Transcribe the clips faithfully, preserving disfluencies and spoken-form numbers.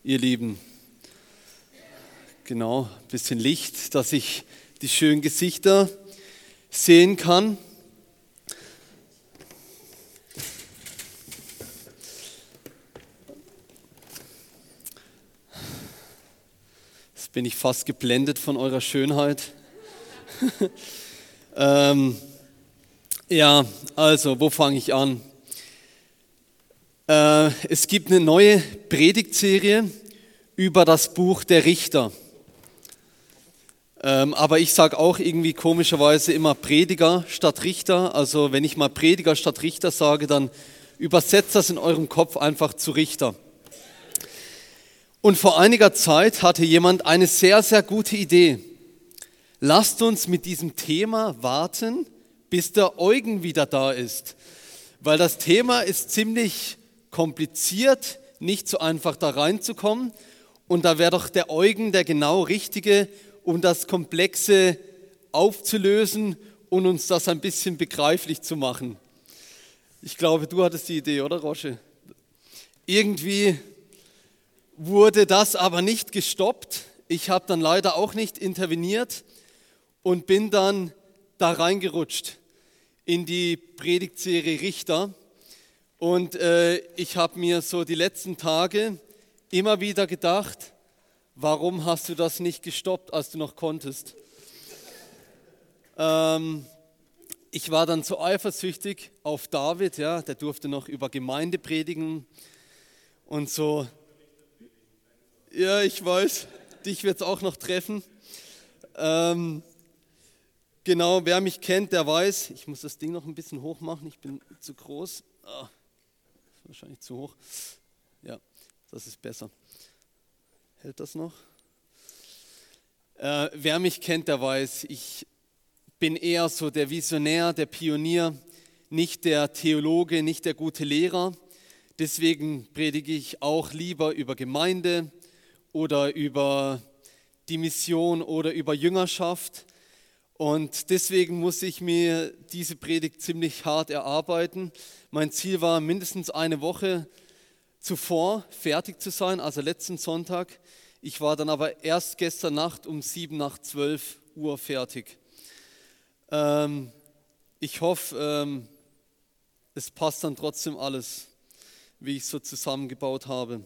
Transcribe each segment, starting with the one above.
ihr Lieben. Genau, ein bisschen Licht, dass ich die schönen Gesichter sehen kann. Jetzt bin ich fast geblendet von eurer Schönheit. ähm, ja, also, wo fange ich an? Äh, es gibt eine neue Predigtserie über das Buch der Richter. Ähm, aber ich sage auch irgendwie komischerweise immer Prediger statt Richter. Also wenn ich mal Prediger statt Richter sage, dann übersetzt das in eurem Kopf einfach zu Richter. Und vor einiger Zeit hatte jemand eine sehr, sehr gute Idee. Lasst uns mit diesem Thema warten, bis der Eugen wieder da ist. Weil das Thema ist ziemlich kompliziert, nicht so einfach da reinzukommen. Und da wäre doch der Eugen der genau Richtige, um das Komplexe aufzulösen und uns das ein bisschen begreiflich zu machen. Ich glaube, du hattest die Idee, oder Rosche? Irgendwie wurde das aber nicht gestoppt. Ich habe dann leider auch nicht interveniert und bin dann da reingerutscht in die Predigtserie Richter. Und äh, ich habe mir so die letzten Tage immer wieder gedacht, warum hast du das nicht gestoppt, als du noch konntest? Ähm, ich war dann so eifersüchtig auf David, ja, der durfte noch über Gemeinde predigen und so. Ja, ich weiß, dich wird es auch noch treffen. Ähm, genau, wer mich kennt, der weiß, ich muss das Ding noch ein bisschen hoch machen, ich bin zu groß. Ah, wahrscheinlich zu hoch. Ja, das ist besser. Hält das noch? Äh, wer mich kennt, der weiß, ich bin eher so der Visionär, der Pionier, nicht der Theologe, nicht der gute Lehrer. Deswegen predige ich auch lieber über Gemeinde oder über die Mission oder über Jüngerschaft. Und deswegen muss ich mir diese Predigt ziemlich hart erarbeiten. Mein Ziel war, mindestens eine Woche zuvor fertig zu sein, also letzten Sonntag. Ich war dann aber erst gestern Nacht um sieben nach zwölf Uhr fertig. Ähm, ich hoffe, ähm, es passt dann trotzdem alles, wie ich es so zusammengebaut habe.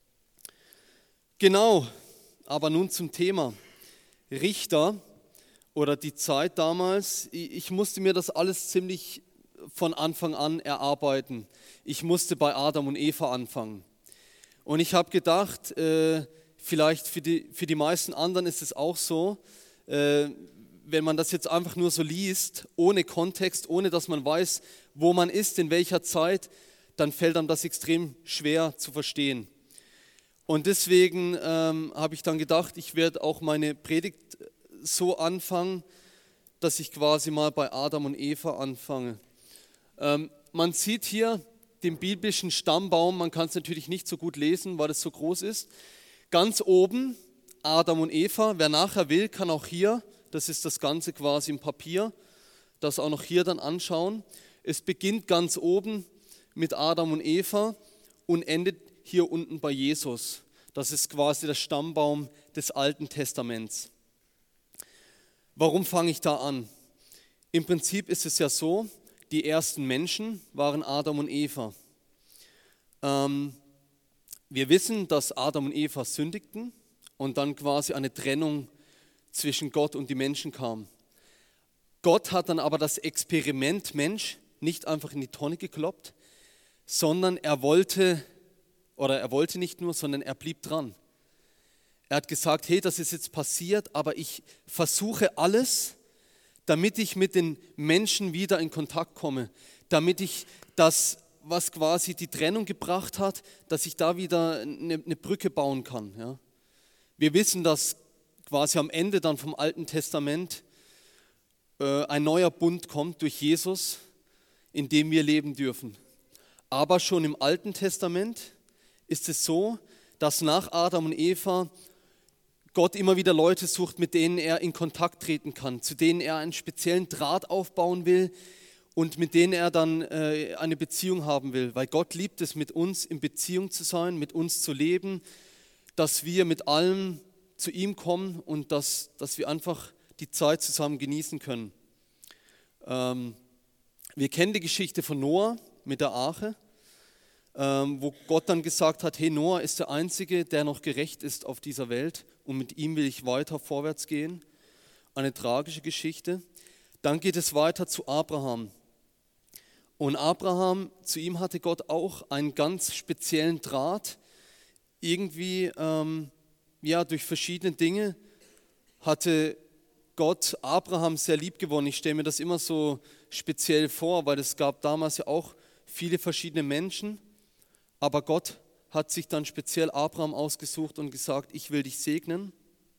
Genau, aber nun zum Thema. Richter oder die Zeit damals, ich musste mir das alles ziemlich von Anfang an erarbeiten. Ich musste bei Adam und Eva anfangen. Und ich habe gedacht, äh, vielleicht für die, für die meisten anderen ist es auch so, äh, wenn man das jetzt einfach nur so liest, ohne Kontext, ohne dass man weiß, wo man ist, in welcher Zeit, dann fällt einem das extrem schwer zu verstehen. Und deswegen ähm, habe ich dann gedacht, ich werde auch meine Predigt so anfangen, dass ich quasi mal bei Adam und Eva anfange. Ähm, man sieht hier den biblischen Stammbaum, man kann es natürlich nicht so gut lesen, weil es so groß ist. Ganz oben Adam und Eva, wer nachher will, kann auch hier, das ist das Ganze quasi im Papier, das auch noch hier dann anschauen. Es beginnt ganz oben mit Adam und Eva und endet hier unten bei Jesus. Das ist quasi der Stammbaum des Alten Testaments. Warum fange ich da an? Im Prinzip ist es ja so, die ersten Menschen waren Adam und Eva. Ähm, wir wissen, dass Adam und Eva sündigten und dann quasi eine Trennung zwischen Gott und die Menschen kam. Gott hat dann aber das Experiment Mensch nicht einfach in die Tonne gekloppt, sondern er wollte, oder er wollte nicht nur, sondern er blieb dran. Er hat gesagt, hey, das ist jetzt passiert, aber ich versuche alles, damit ich mit den Menschen wieder in Kontakt komme, damit ich das, was quasi die Trennung gebracht hat, dass ich da wieder eine, eine Brücke bauen kann. Ja. Wir wissen, dass quasi am Ende dann vom Alten Testament äh, ein neuer Bund kommt durch Jesus, in dem wir leben dürfen. Aber schon im Alten Testament ist es so, dass nach Adam und Eva Gott immer wieder Leute sucht, mit denen er in Kontakt treten kann, zu denen er einen speziellen Draht aufbauen will und mit denen er dann äh, eine Beziehung haben will. Weil Gott liebt es, mit uns in Beziehung zu sein, mit uns zu leben, dass wir mit allem zu ihm kommen und dass, dass wir einfach die Zeit zusammen genießen können. Ähm, wir kennen die Geschichte von Noah mit der Arche, ähm, wo Gott dann gesagt hat, hey, Noah ist der Einzige, der noch gerecht ist auf dieser Welt und mit ihm will ich weiter vorwärts gehen. Eine tragische Geschichte. Dann geht es weiter zu Abraham. Und Abraham, zu ihm hatte Gott auch einen ganz speziellen Draht. Irgendwie, ähm, ja, durch verschiedene Dinge hatte Gott Abraham sehr lieb gewonnen. Ich stelle mir das immer so speziell vor, weil es gab damals ja auch viele verschiedene Menschen. Aber Gott hat sich dann speziell Abraham ausgesucht und gesagt, ich will dich segnen.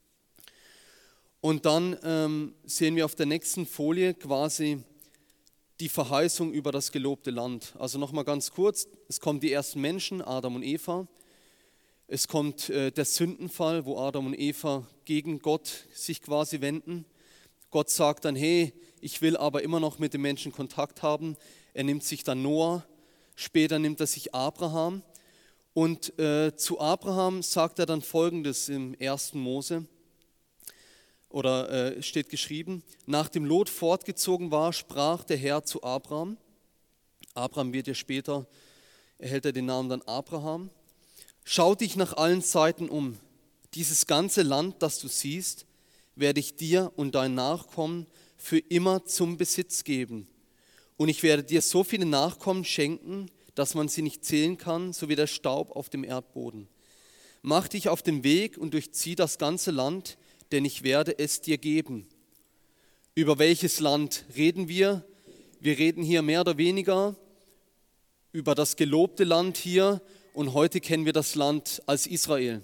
Und dann ähm, sehen wir auf der nächsten Folie quasi die Verheißung über das gelobte Land. Also nochmal ganz kurz, es kommen die ersten Menschen, Adam und Eva. Es kommt äh, der Sündenfall, wo Adam und Eva gegen Gott sich quasi wenden. Gott sagt dann, hey, ich will aber immer noch mit den Menschen Kontakt haben. Er nimmt sich dann Noah, später nimmt er sich Abraham. Und äh, zu Abraham sagt er dann Folgendes im ersten Mose. Oder äh, steht geschrieben, nachdem Lot fortgezogen war, sprach der Herr zu Abraham. Abraham wird ja später, erhält er den Namen dann Abraham. Schau dich nach allen Seiten um. Dieses ganze Land, das du siehst, werde ich dir und deinen Nachkommen für immer zum Besitz geben. Und ich werde dir so viele Nachkommen schenken, dass man sie nicht zählen kann, so wie der Staub auf dem Erdboden. Mach dich auf den Weg und durchzieh das ganze Land, denn ich werde es dir geben. Über welches Land reden wir? Wir reden hier mehr oder weniger über das gelobte Land hier und heute kennen wir das Land als Israel.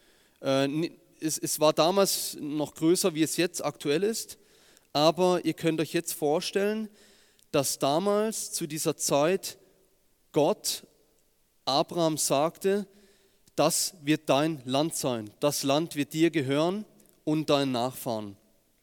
Es war damals noch größer, wie es jetzt aktuell ist, aber ihr könnt euch jetzt vorstellen, dass damals zu dieser Zeit Gott Abraham sagte, das wird dein Land sein, das Land wird dir gehören und deinen Nachfahren.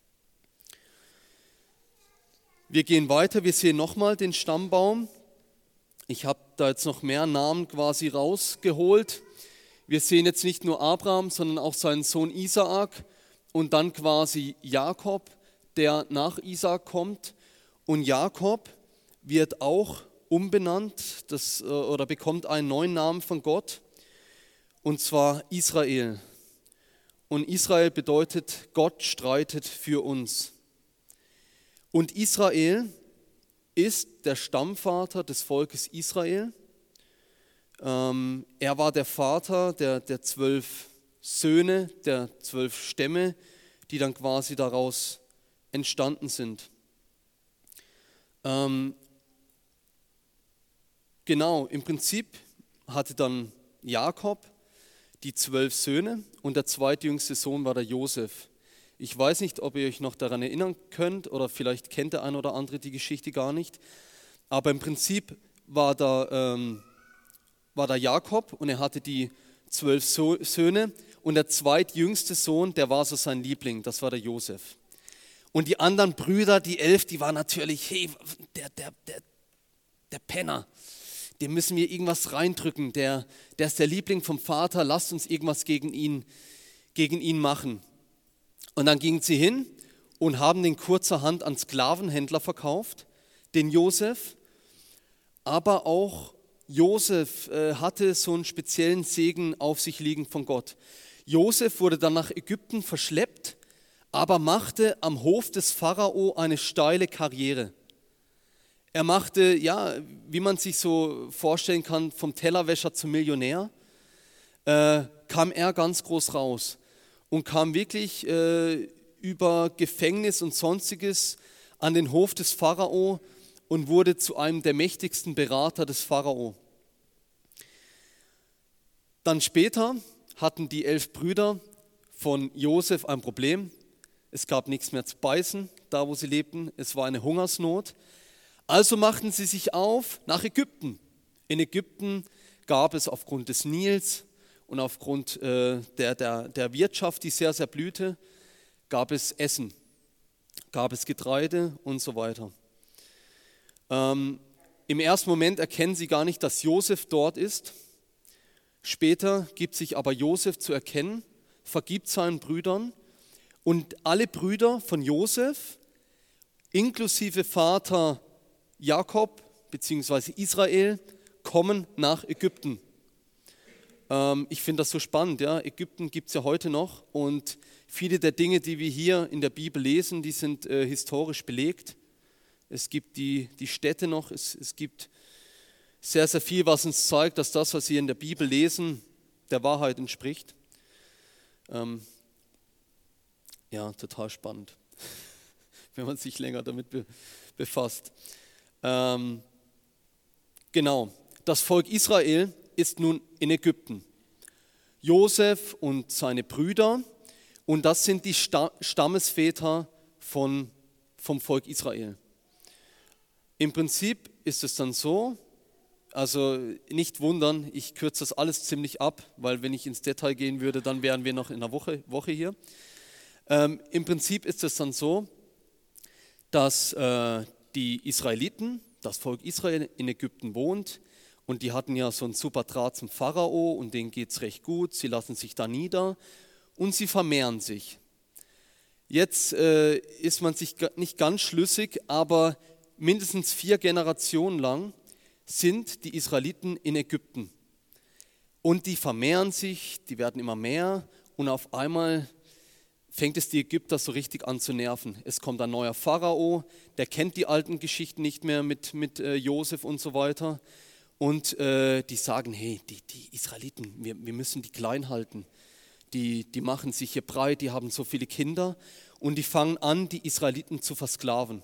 Wir gehen weiter, wir sehen nochmal den Stammbaum. Ich habe da jetzt noch mehr Namen quasi rausgeholt. Wir sehen jetzt nicht nur Abraham, sondern auch seinen Sohn Isaak und dann quasi Jakob, der nach Isaak kommt. Und Jakob wird auch umbenannt das, oder bekommt einen neuen Namen von Gott, und zwar Israel. Und Israel bedeutet, Gott streitet für uns. Und Israel ist der Stammvater des Volkes Israel. Ähm, er war der Vater der, der zwölf Söhne, der zwölf Stämme, die dann quasi daraus entstanden sind. Ähm, genau, im Prinzip hatte dann Jakob die zwölf Söhne und der zweitjüngste Sohn war der Josef. Ich weiß nicht, ob ihr euch noch daran erinnern könnt oder vielleicht kennt der ein oder andere die Geschichte gar nicht, aber im Prinzip war da, ähm, war da Jakob und er hatte die zwölf so- Söhne und der zweitjüngste Sohn, der war so sein Liebling, das war der Josef. Und die anderen Brüder, die elf, die waren natürlich, hey, der, der, der, der Penner. Dem müssen wir irgendwas reindrücken, der, der ist der Liebling vom Vater, lasst uns irgendwas gegen ihn, gegen ihn machen. Und dann gingen sie hin und haben den kurzerhand an Sklavenhändler verkauft, den Josef. Aber auch Josef äh, hatte so einen speziellen Segen auf sich liegen von Gott. Josef wurde dann nach Ägypten verschleppt, aber machte am Hof des Pharao eine steile Karriere. Er machte, ja, wie man sich so vorstellen kann, vom Tellerwäscher zum Millionär, äh, kam er ganz groß raus und kam wirklich äh, über Gefängnis und Sonstiges an den Hof des Pharao und wurde zu einem der mächtigsten Berater des Pharao. Dann später hatten die elf Brüder von Josef ein Problem. Es gab nichts mehr zu beißen, da wo sie lebten. Es war eine Hungersnot. Also machten sie sich auf nach Ägypten. In Ägypten gab es aufgrund des Nils und aufgrund äh, der, der, der Wirtschaft, die sehr, sehr blühte, gab es Essen, gab es Getreide und so weiter. Ähm, Im ersten Moment erkennen sie gar nicht, dass Josef dort ist. Später gibt sich aber Josef zu erkennen, vergibt seinen Brüdern und alle Brüder von Josef, inklusive Vater Jakob bzw. Israel, kommen nach Ägypten. Ähm, ich finde das so spannend. Ja? Ägypten gibt es ja heute noch und viele der Dinge, die wir hier in der Bibel lesen, die sind äh, historisch belegt. Es gibt die, die Städte noch, es, es gibt sehr, sehr viel, was uns zeigt, dass das, was wir in der Bibel lesen, der Wahrheit entspricht. Ähm, ja, total spannend, wenn man sich länger damit be- befasst. Ähm, genau, das Volk Israel ist nun in Ägypten. Josef und seine Brüder, und das sind die Sta- Stammesväter von, vom Volk Israel. Im Prinzip ist es dann so, also nicht wundern, ich kürze das alles ziemlich ab, weil wenn ich ins Detail gehen würde, dann wären wir noch in einer Woche, Woche hier. Ähm, Im Prinzip ist es dann so, dass äh, die Israeliten, das Volk Israel in Ägypten wohnt und die hatten ja so einen super Draht zum Pharao und denen geht es recht gut, sie lassen sich da nieder und sie vermehren sich. Jetzt äh, ist man sich nicht ganz schlüssig, aber mindestens vier Generationen lang sind die Israeliten in Ägypten. Und die vermehren sich, die werden immer mehr und auf einmal fängt es die Ägypter so richtig an zu nerven. Es kommt ein neuer Pharao, der kennt die alten Geschichten nicht mehr mit, mit äh, Josef und so weiter. Und äh, die sagen, hey, die, die Israeliten, wir, wir müssen die klein halten. Die, die machen sich hier breit, die haben so viele Kinder und die fangen an, die Israeliten zu versklaven.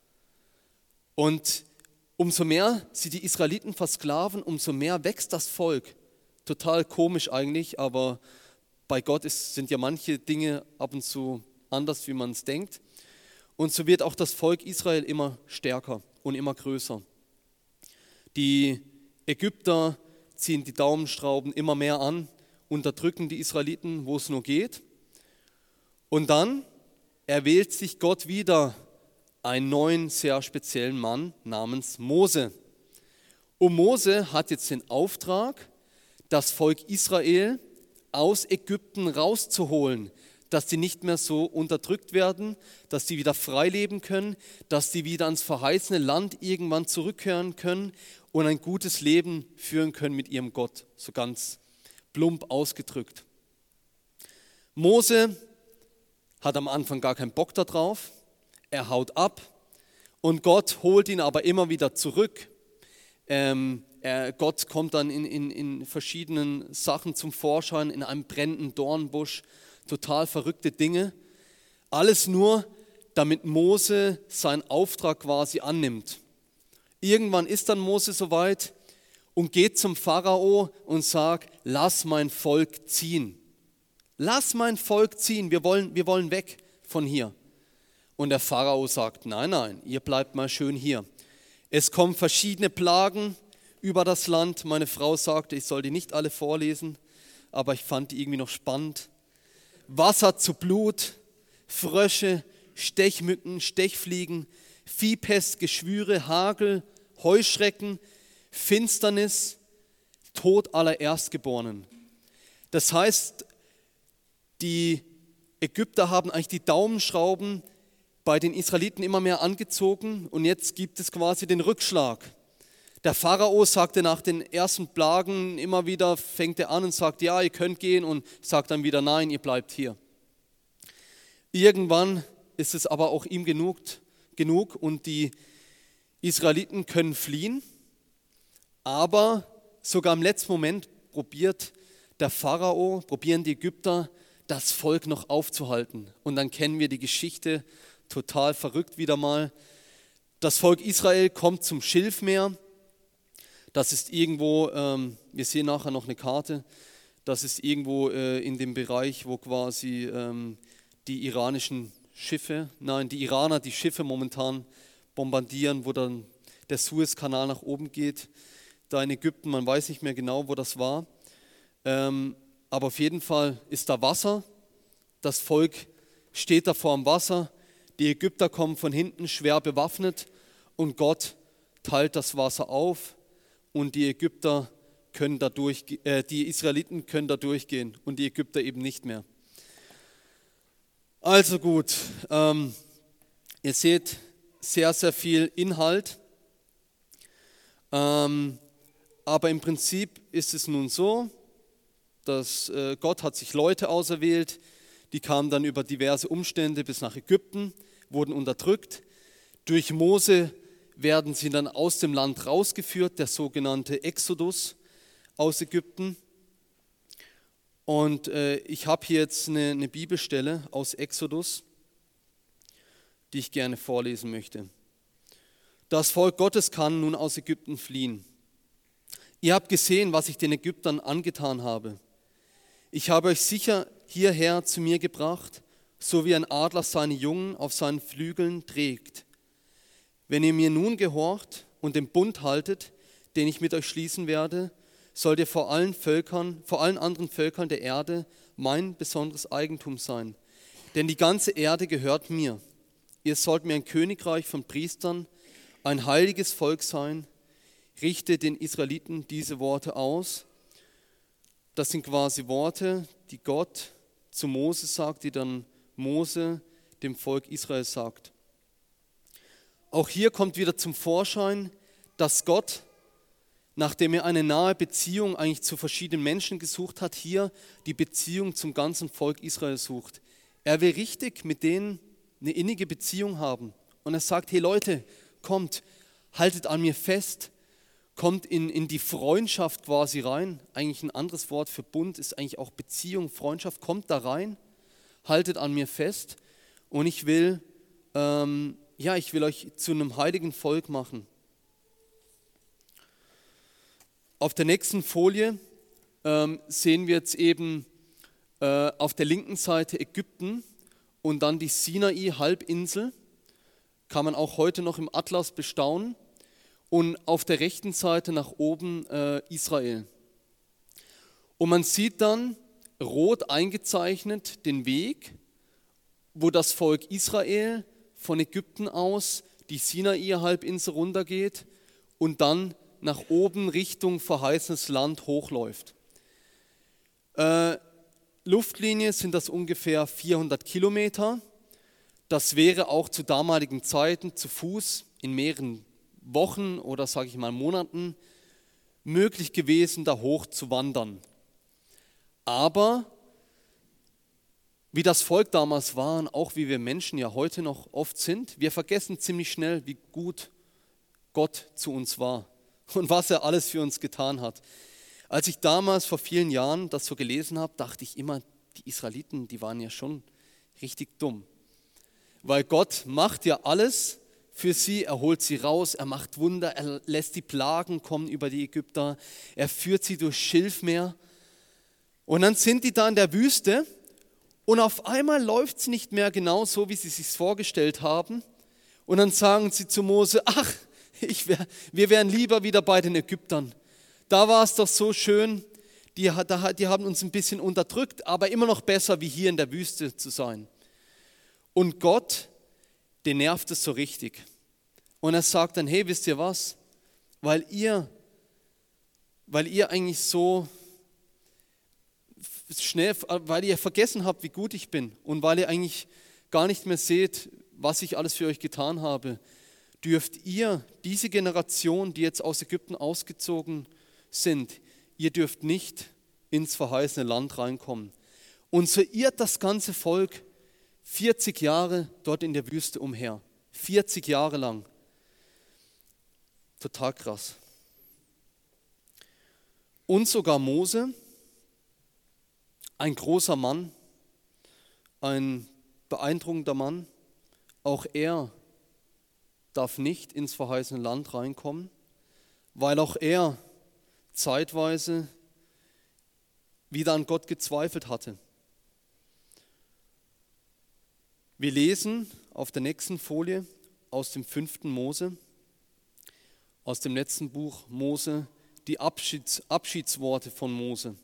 Und umso mehr sie die Israeliten versklaven, umso mehr wächst das Volk. Total komisch eigentlich, aber bei Gott ist, sind ja manche Dinge ab und zu anders, wie man es denkt. Und so wird auch das Volk Israel immer stärker und immer größer. Die Ägypter ziehen die Daumenschrauben immer mehr an, unterdrücken die Israeliten, wo es nur geht. Und dann erwählt sich Gott wieder einen neuen, sehr speziellen Mann namens Mose. Und Mose hat jetzt den Auftrag, das Volk Israel aus Ägypten rauszuholen, dass sie nicht mehr so unterdrückt werden, dass sie wieder frei leben können, dass sie wieder ans verheißene Land irgendwann zurückkehren können und ein gutes Leben führen können mit ihrem Gott, so ganz plump ausgedrückt. Mose hat am Anfang gar keinen Bock darauf. Er haut ab und Gott holt ihn aber immer wieder zurück. Ähm, er, Gott kommt dann in, in, in verschiedenen Sachen zum Vorschein, in einem brennenden Dornbusch, total verrückte Dinge. Alles nur, damit Mose seinen Auftrag quasi annimmt. Irgendwann ist dann Mose soweit und geht zum Pharao und sagt, lass mein Volk ziehen. Lass mein Volk ziehen, wir wollen, wir wollen weg von hier. Und der Pharao sagt, nein, nein, ihr bleibt mal schön hier. Es kommen verschiedene Plagen über das Land. Meine Frau sagte, ich soll die nicht alle vorlesen, aber ich fand die irgendwie noch spannend. Wasser zu Blut, Frösche, Stechmücken, Stechfliegen, Viehpest, Geschwüre, Hagel, Heuschrecken, Finsternis, Tod aller Erstgeborenen. Das heißt, die Ägypter haben eigentlich die Daumenschrauben bei den Israeliten immer mehr angezogen und jetzt gibt es quasi den Rückschlag. Der Pharao sagte nach den ersten Plagen immer wieder, fängt er an und sagt, ja, ihr könnt gehen und sagt dann wieder, nein, ihr bleibt hier. Irgendwann ist es aber auch ihm genug, genug und die Israeliten können fliehen, aber sogar im letzten Moment probiert der Pharao, probieren die Ägypter, das Volk noch aufzuhalten. Und dann kennen wir die Geschichte, total verrückt wieder mal. Das Volk Israel kommt zum Schilfmeer. Das ist irgendwo, ähm, wir sehen nachher noch eine Karte, das ist irgendwo äh, in dem Bereich, wo quasi ähm, die iranischen Schiffe, nein, die Iraner die Schiffe momentan bombardieren, wo dann der Suezkanal nach oben geht. Da in Ägypten, man weiß nicht mehr genau, wo das war. Ähm, aber auf jeden Fall ist da Wasser. Das Volk steht da vor dem Wasser. Die Ägypter kommen von hinten schwer bewaffnet und Gott teilt das Wasser auf und die Ägypter können da durch, äh, die Israeliten können da durchgehen und die Ägypter eben nicht mehr. Also gut, ähm, ihr seht sehr, sehr viel Inhalt, ähm, aber im Prinzip ist es nun so, dass äh, Gott hat sich Leute auserwählt, die kamen dann über diverse Umstände bis nach Ägypten, wurden unterdrückt. Durch Mose werden sie dann aus dem Land rausgeführt, der sogenannte Exodus aus Ägypten. Und äh, ich habe hier jetzt eine, eine Bibelstelle aus Exodus, die ich gerne vorlesen möchte. Das Volk Gottes kann nun aus Ägypten fliehen. Ihr habt gesehen, was ich den Ägyptern angetan habe. Ich habe euch sicher hierher zu mir gebracht, so wie ein Adler seine Jungen auf seinen Flügeln trägt. Wenn ihr mir nun gehorcht und den Bund haltet, den ich mit euch schließen werde, sollt ihr vor allen Völkern, vor allen anderen Völkern der Erde mein besonderes Eigentum sein. Denn die ganze Erde gehört mir. Ihr sollt mir ein Königreich von Priestern, ein heiliges Volk sein. Richte den Israeliten diese Worte aus. Das sind quasi Worte, die Gott zu Mose sagt, die dann Mose dem Volk Israel sagt. Auch hier kommt wieder zum Vorschein, dass Gott, nachdem er eine nahe Beziehung eigentlich zu verschiedenen Menschen gesucht hat, hier die Beziehung zum ganzen Volk Israel sucht. Er will richtig mit denen eine innige Beziehung haben. Und er sagt, hey Leute, kommt, haltet an mir fest, kommt in, in die Freundschaft quasi rein. Eigentlich ein anderes Wort für Bund ist eigentlich auch Beziehung, Freundschaft. Kommt da rein, haltet an mir fest und ich will, ähm, ja, ich will euch zu einem heiligen Volk machen. Auf der nächsten Folie ähm, sehen wir jetzt eben äh, auf der linken Seite Ägypten und dann die Sinai-Halbinsel. Kann man auch heute noch im Atlas bestaunen. Und auf der rechten Seite nach oben äh, Israel. Und man sieht dann rot eingezeichnet den Weg, wo das Volk Israel von Ägypten aus die Sinai-Halbinsel runtergeht und dann nach oben Richtung verheißenes Land hochläuft. Äh, Luftlinie sind das ungefähr vierhundert Kilometer. Das wäre auch zu damaligen Zeiten zu Fuß in mehreren Wochen oder sage ich mal Monaten möglich gewesen, da hoch zu wandern. Aber wie das Volk damals war und auch wie wir Menschen ja heute noch oft sind, wir vergessen ziemlich schnell, wie gut Gott zu uns war und was er alles für uns getan hat. Als ich damals vor vielen Jahren das so gelesen habe, dachte ich immer, die Israeliten, die waren ja schon richtig dumm. Weil Gott macht ja alles für sie, er holt sie raus, er macht Wunder, er lässt die Plagen kommen über die Ägypter, er führt sie durch Schilfmeer. Und dann sind die da in der Wüste und auf einmal läuft es nicht mehr genau so, wie sie es sich vorgestellt haben. Und dann sagen sie zu Mose, ach, ich wär, wir wären lieber wieder bei den Ägyptern. Da war es doch so schön, die, die haben uns ein bisschen unterdrückt, aber immer noch besser, wie hier in der Wüste zu sein. Und Gott, den nervt es so richtig. Und er sagt dann, hey, wisst ihr was? Weil ihr, weil ihr eigentlich so schnell, weil ihr vergessen habt, wie gut ich bin und weil ihr eigentlich gar nicht mehr seht, was ich alles für euch getan habe, dürft ihr, diese Generation, die jetzt aus Ägypten ausgezogen sind, ihr dürft nicht ins verheißene Land reinkommen. Und so irrt das ganze Volk vierzig Jahre dort in der Wüste umher. vierzig Jahre lang. Total krass. Und sogar Mose, ein großer Mann, ein beeindruckender Mann, auch er darf nicht ins verheißene Land reinkommen, weil auch er zeitweise wieder an Gott gezweifelt hatte. Wir lesen auf der nächsten Folie aus dem fünften Mose, aus dem letzten Buch Mose, die Abschieds, Abschiedsworte von Mose.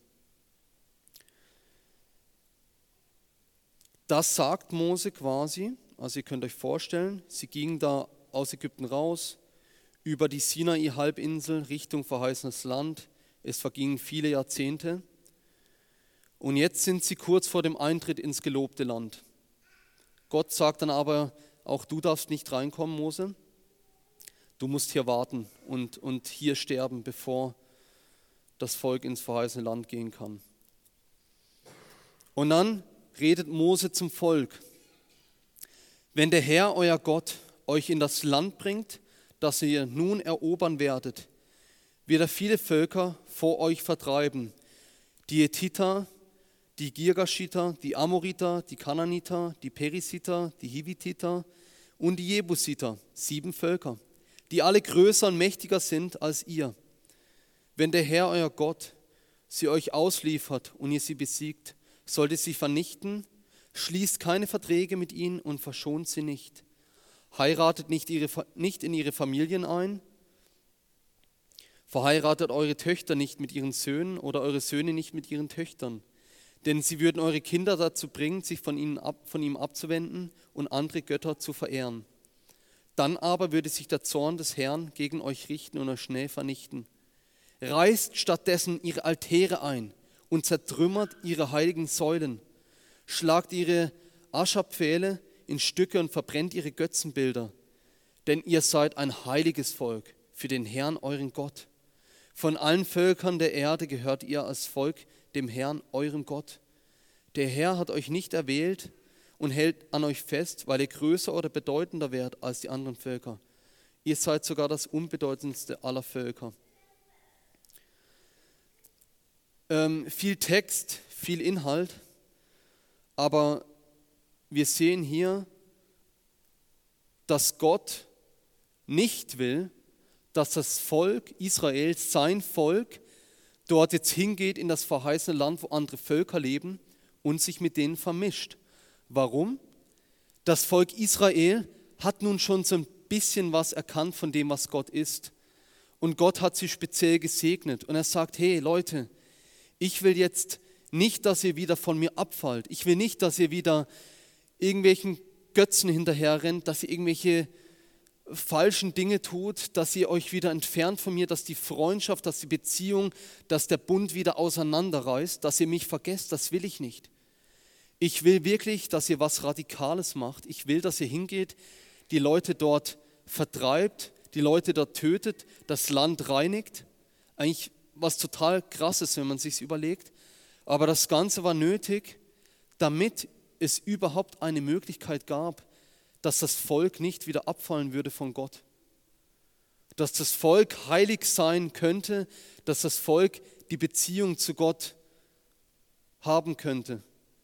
Das sagt Mose quasi, also ihr könnt euch vorstellen, sie gingen da aus Ägypten raus, über die Sinai-Halbinsel Richtung verheißenes Land, Es vergingen viele Jahrzehnte und jetzt sind sie kurz vor dem Eintritt ins gelobte Land. Gott sagt dann aber, auch du darfst nicht reinkommen, Mose. Du musst hier warten und, und hier sterben, bevor das Volk ins verheißene Land gehen kann. Und dann redet Mose zum Volk. Wenn der Herr, euer Gott, euch in das Land bringt, das ihr nun erobern werdet, wird er viele Völker vor euch vertreiben. Die Hethiter, die Girgashiter, die Amoriter, die Kananiter, die Perisiter, die Hivititer und die Jebusiter, sieben Völker, die alle größer und mächtiger sind als ihr. Wenn der Herr, euer Gott, sie euch ausliefert und ihr sie besiegt, sollt ihr sie vernichten, schließt keine Verträge mit ihnen und verschont sie nicht. Heiratet nicht, ihre, nicht in ihre Familien ein, verheiratet eure Töchter nicht mit ihren Söhnen oder eure Söhne nicht mit ihren Töchtern, denn sie würden eure Kinder dazu bringen, sich von, ihnen ab, von ihm abzuwenden und andere Götter zu verehren. Dann aber würde sich der Zorn des Herrn gegen euch richten und euch schnell vernichten. Reißt stattdessen ihre Altäre ein und zertrümmert ihre heiligen Säulen. Schlagt ihre Ascherpfähle in Stücke und verbrennt ihre Götzenbilder. Denn ihr seid ein heiliges Volk für den Herrn, euren Gott. Von allen Völkern der Erde gehört ihr als Volk dem Herrn, eurem Gott. Der Herr hat euch nicht erwählt und hält an euch fest, weil ihr größer oder bedeutender wärt als die anderen Völker. Ihr seid sogar das unbedeutendste aller Völker. Ähm, viel Text, viel Inhalt, aber wir sehen hier, dass Gott nicht will, dass das Volk Israel, sein Volk, dort jetzt hingeht in das verheißene Land, wo andere Völker leben und sich mit denen vermischt. Warum? Das Volk Israel hat nun schon so ein bisschen was erkannt von dem, was Gott ist. Und Gott hat sie speziell gesegnet. Und er sagt, hey Leute, ich will jetzt nicht, dass ihr wieder von mir abfallt. Ich will nicht, dass ihr wieder irgendwelchen Götzen hinterher rennt, dass ihr irgendwelche falschen Dinge tut, dass ihr euch wieder entfernt von mir, dass die Freundschaft, dass die Beziehung, dass der Bund wieder auseinanderreißt, dass ihr mich vergesst, das will ich nicht. Ich will wirklich, dass ihr was Radikales macht. Ich will, dass ihr hingeht, die Leute dort vertreibt, die Leute dort tötet, das Land reinigt. Eigentlich was total Krasses, wenn man sich überlegt. Aber das Ganze war nötig, damit es überhaupt eine Möglichkeit gab, dass das Volk nicht wieder abfallen würde von Gott. Dass das Volk heilig sein könnte, dass das Volk die Beziehung zu Gott haben könnte.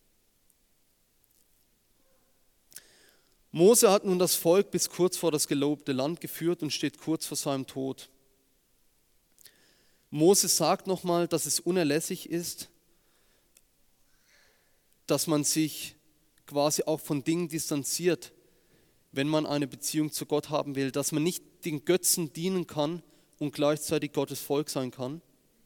Mose hat nun das Volk bis kurz vor das gelobte Land geführt und steht kurz vor seinem Tod. Mose sagt nochmal, dass es unerlässlich ist, dass man sich quasi auch von Dingen distanziert, wenn man eine Beziehung zu Gott haben will, dass man nicht den Götzen dienen kann und gleichzeitig Gottes Volk sein kann.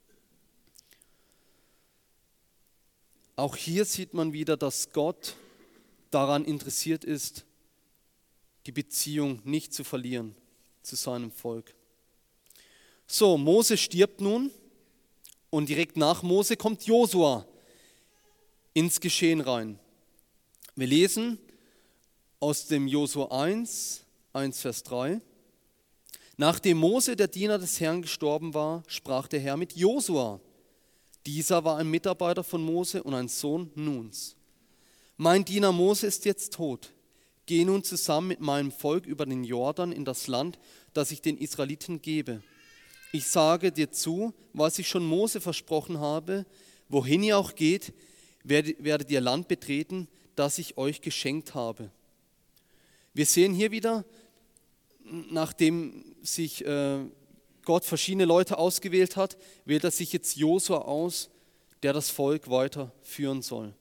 Auch hier sieht man wieder, dass Gott daran interessiert ist, die Beziehung nicht zu verlieren zu seinem Volk. So, Mose stirbt nun und direkt nach Mose kommt Josua ins Geschehen rein. Wir lesen aus dem Josua eins, eins Vers drei. Nachdem Mose, der Diener des Herrn, gestorben war, sprach der Herr mit Josua. Dieser war ein Mitarbeiter von Mose und ein Sohn Nuns. Mein Diener Mose ist jetzt tot. Geh nun zusammen mit meinem Volk über den Jordan in das Land, das ich den Israeliten gebe. Ich sage dir zu, was ich schon Mose versprochen habe, wohin ihr auch geht, werdet ihr Land betreten, das ich euch geschenkt habe. Wir sehen hier wieder, nachdem sich äh, Gott verschiedene Leute ausgewählt hat, wählt er sich jetzt Josua aus, der das Volk weiterführen soll.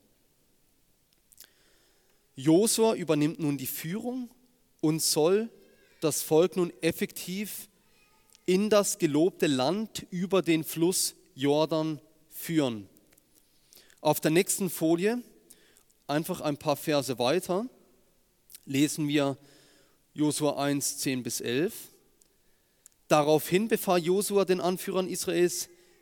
Josua übernimmt nun die Führung und soll das Volk nun effektiv in das gelobte Land über den Fluss Jordan führen. Auf der nächsten Folie, einfach ein paar Verse weiter, lesen wir Josua eins, zehn bis elf. Daraufhin befahl Josua den Anführern Israels,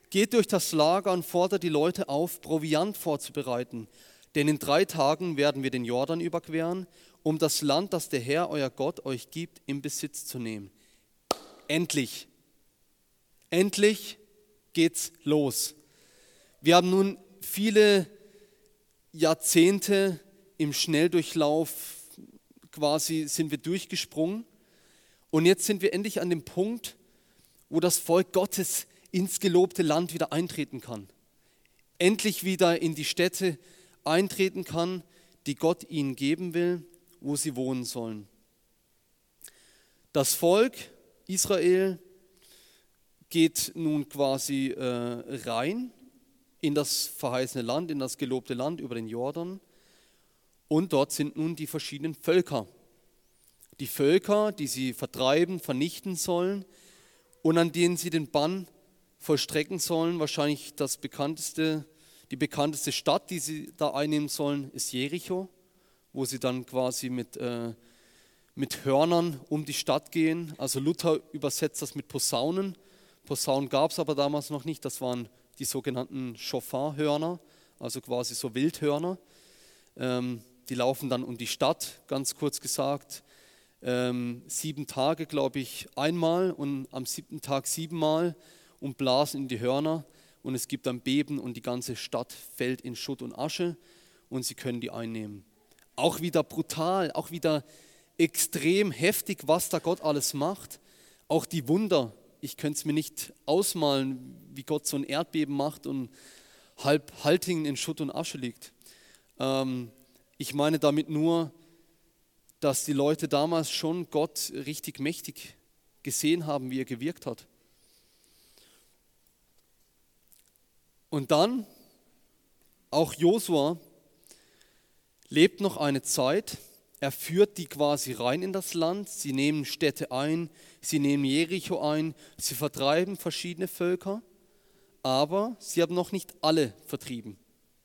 geht durch das Lager und fordert die Leute auf, Proviant vorzubereiten. Denn in drei Tagen werden wir den Jordan überqueren, um das Land, das der Herr, euer Gott, euch gibt, in Besitz zu nehmen. Endlich, endlich geht's los. Wir haben nun viele Jahrzehnte im Schnelldurchlauf quasi sind wir durchgesprungen und jetzt sind wir endlich an dem Punkt, wo das Volk Gottes ins gelobte Land wieder eintreten kann. Endlich wieder in die Städte eintreten kann, die Gott ihnen geben will, wo sie wohnen sollen. Das Volk Israel geht nun quasi äh, rein in das verheißene Land, in das gelobte Land über den Jordan. Und dort sind nun die verschiedenen Völker. Die Völker, die sie vertreiben, vernichten sollen und an denen sie den Bann vollstrecken sollen. Wahrscheinlich das bekannteste, die bekannteste Stadt, die sie da einnehmen sollen, ist Jericho, wo sie dann quasi mit, äh, mit Hörnern um die Stadt gehen. Also Luther übersetzt das mit Posaunen. Posaunen gab es aber damals noch nicht, das waren die sogenannten Schofar-Hörner, also quasi so Wildhörner. Ähm, die laufen dann um die Stadt, ganz kurz gesagt, ähm, sieben Tage, glaube ich, einmal und am siebten Tag siebenmal und blasen in die Hörner und es gibt dann Beben und die ganze Stadt fällt in Schutt und Asche und sie können die einnehmen. Auch wieder brutal, auch wieder extrem heftig, was da Gott alles macht. Auch die Wunder, ich könnte es mir nicht ausmalen, wie Gott so ein Erdbeben macht und halb Haltingen in Schutt und Asche liegt. Ähm, ich meine damit nur, dass die Leute damals schon Gott richtig mächtig gesehen haben, wie er gewirkt hat. Und dann, auch Josua lebt noch eine Zeit, er führt die quasi rein in das Land, sie nehmen Städte ein, sie nehmen Jericho ein, sie vertreiben verschiedene Völker, aber sie haben noch nicht alle vertrieben.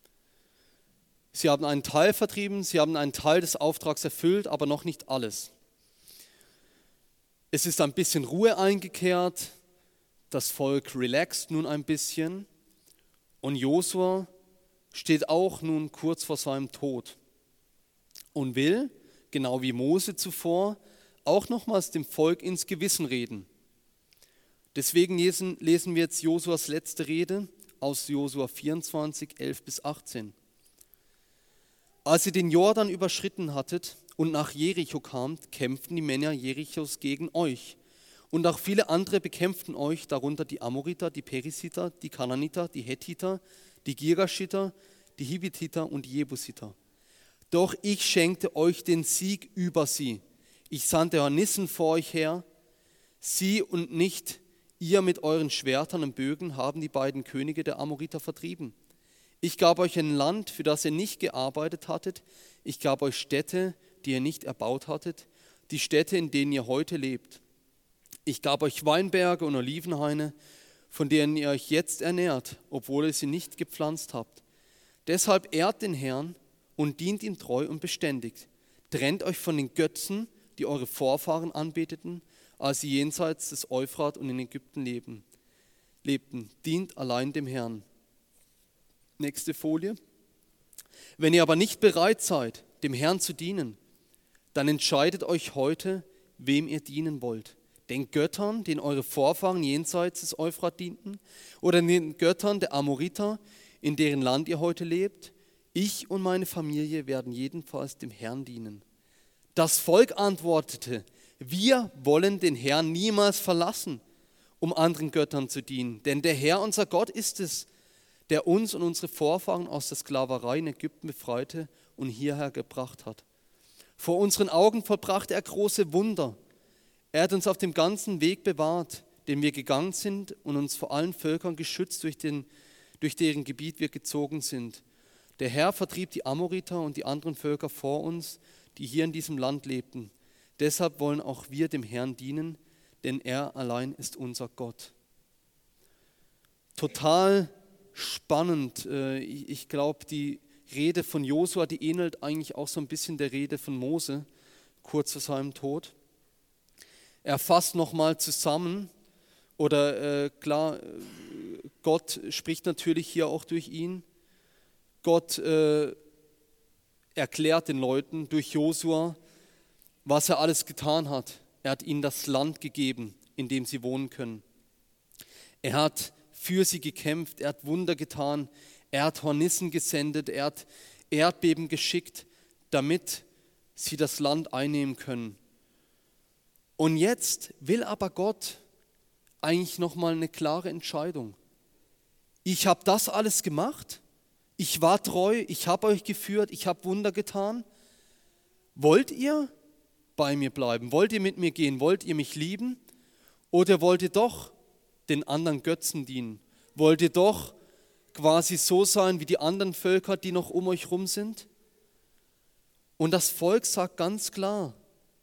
Sie haben einen Teil vertrieben, sie haben einen Teil des Auftrags erfüllt, aber noch nicht alles. Es ist ein bisschen Ruhe eingekehrt, das Volk relaxt nun ein bisschen und Josua steht auch nun kurz vor seinem Tod und will, genau wie Mose zuvor, auch nochmals dem Volk ins Gewissen reden. Deswegen lesen, lesen wir jetzt Josuas letzte Rede aus Josua vierundzwanzig, elf bis achtzehn. Als ihr den Jordan überschritten hattet und nach Jericho kamt, kämpften die Männer Jerichos gegen euch. Und auch viele andere bekämpften euch, darunter die Amoriter, die Perisiter, die Kananiter, die Hethiter, die Girgashiter, die Hivititer und die Jebusiter. Doch ich schenkte euch den Sieg über sie. Ich sandte Hornissen vor euch her. Sie und nicht ihr mit euren Schwertern und Bögen haben die beiden Könige der Amoriter vertrieben. Ich gab euch ein Land, für das ihr nicht gearbeitet hattet. Ich gab euch Städte, die ihr nicht erbaut hattet, die Städte, in denen ihr heute lebt. Ich gab euch Weinberge und Olivenhaine, von denen ihr euch jetzt ernährt, obwohl ihr sie nicht gepflanzt habt. Deshalb ehrt den Herrn und dient ihm treu und beständig. Trennt euch von den Götzen, die eure Vorfahren anbeteten, als sie jenseits des Euphrat und in Ägypten leben, lebten. Dient allein dem Herrn. Nächste Folie. Wenn ihr aber nicht bereit seid, dem Herrn zu dienen, dann entscheidet euch heute, wem ihr dienen wollt. Den Göttern, denen eure Vorfahren jenseits des Euphrat dienten, oder den Göttern der Amoriter, in deren Land ihr heute lebt. Ich und meine Familie werden jedenfalls dem Herrn dienen. Das Volk antwortete, wir wollen den Herrn niemals verlassen, um anderen Göttern zu dienen, denn der Herr, unser Gott, ist es, der uns und unsere Vorfahren aus der Sklaverei in Ägypten befreite und hierher gebracht hat. Vor unseren Augen vollbrachte er große Wunder. Er hat uns auf dem ganzen Weg bewahrt, den wir gegangen sind und uns vor allen Völkern geschützt, durch, den, durch deren Gebiet wir gezogen sind. Der Herr vertrieb die Amoriter und die anderen Völker vor uns, die hier in diesem Land lebten. Deshalb wollen auch wir dem Herrn dienen, denn er allein ist unser Gott. Total spannend. Ich glaube, die Rede von Josua, die ähnelt eigentlich auch so ein bisschen der Rede von Mose, kurz vor seinem Tod. Er fasst nochmal zusammen oder äh, klar Gott spricht natürlich hier auch durch ihn. Gott äh, erklärt den Leuten durch Josua, was er alles getan hat. Er hat ihnen das Land gegeben, in dem sie wohnen können. Er hat für sie gekämpft, er hat Wunder getan, er hat Hornissen gesendet, er hat Erdbeben geschickt, damit sie das Land einnehmen können. Und jetzt will aber Gott eigentlich nochmal eine klare Entscheidung. Ich habe das alles gemacht, ich war treu, ich habe euch geführt, ich habe Wunder getan. Wollt ihr bei mir bleiben? Wollt ihr mit mir gehen? Wollt ihr mich lieben? Oder wollt ihr doch den anderen Götzen dienen? Wollt ihr doch quasi so sein wie die anderen Völker, die noch um euch rum sind? Und das Volk sagt ganz klar,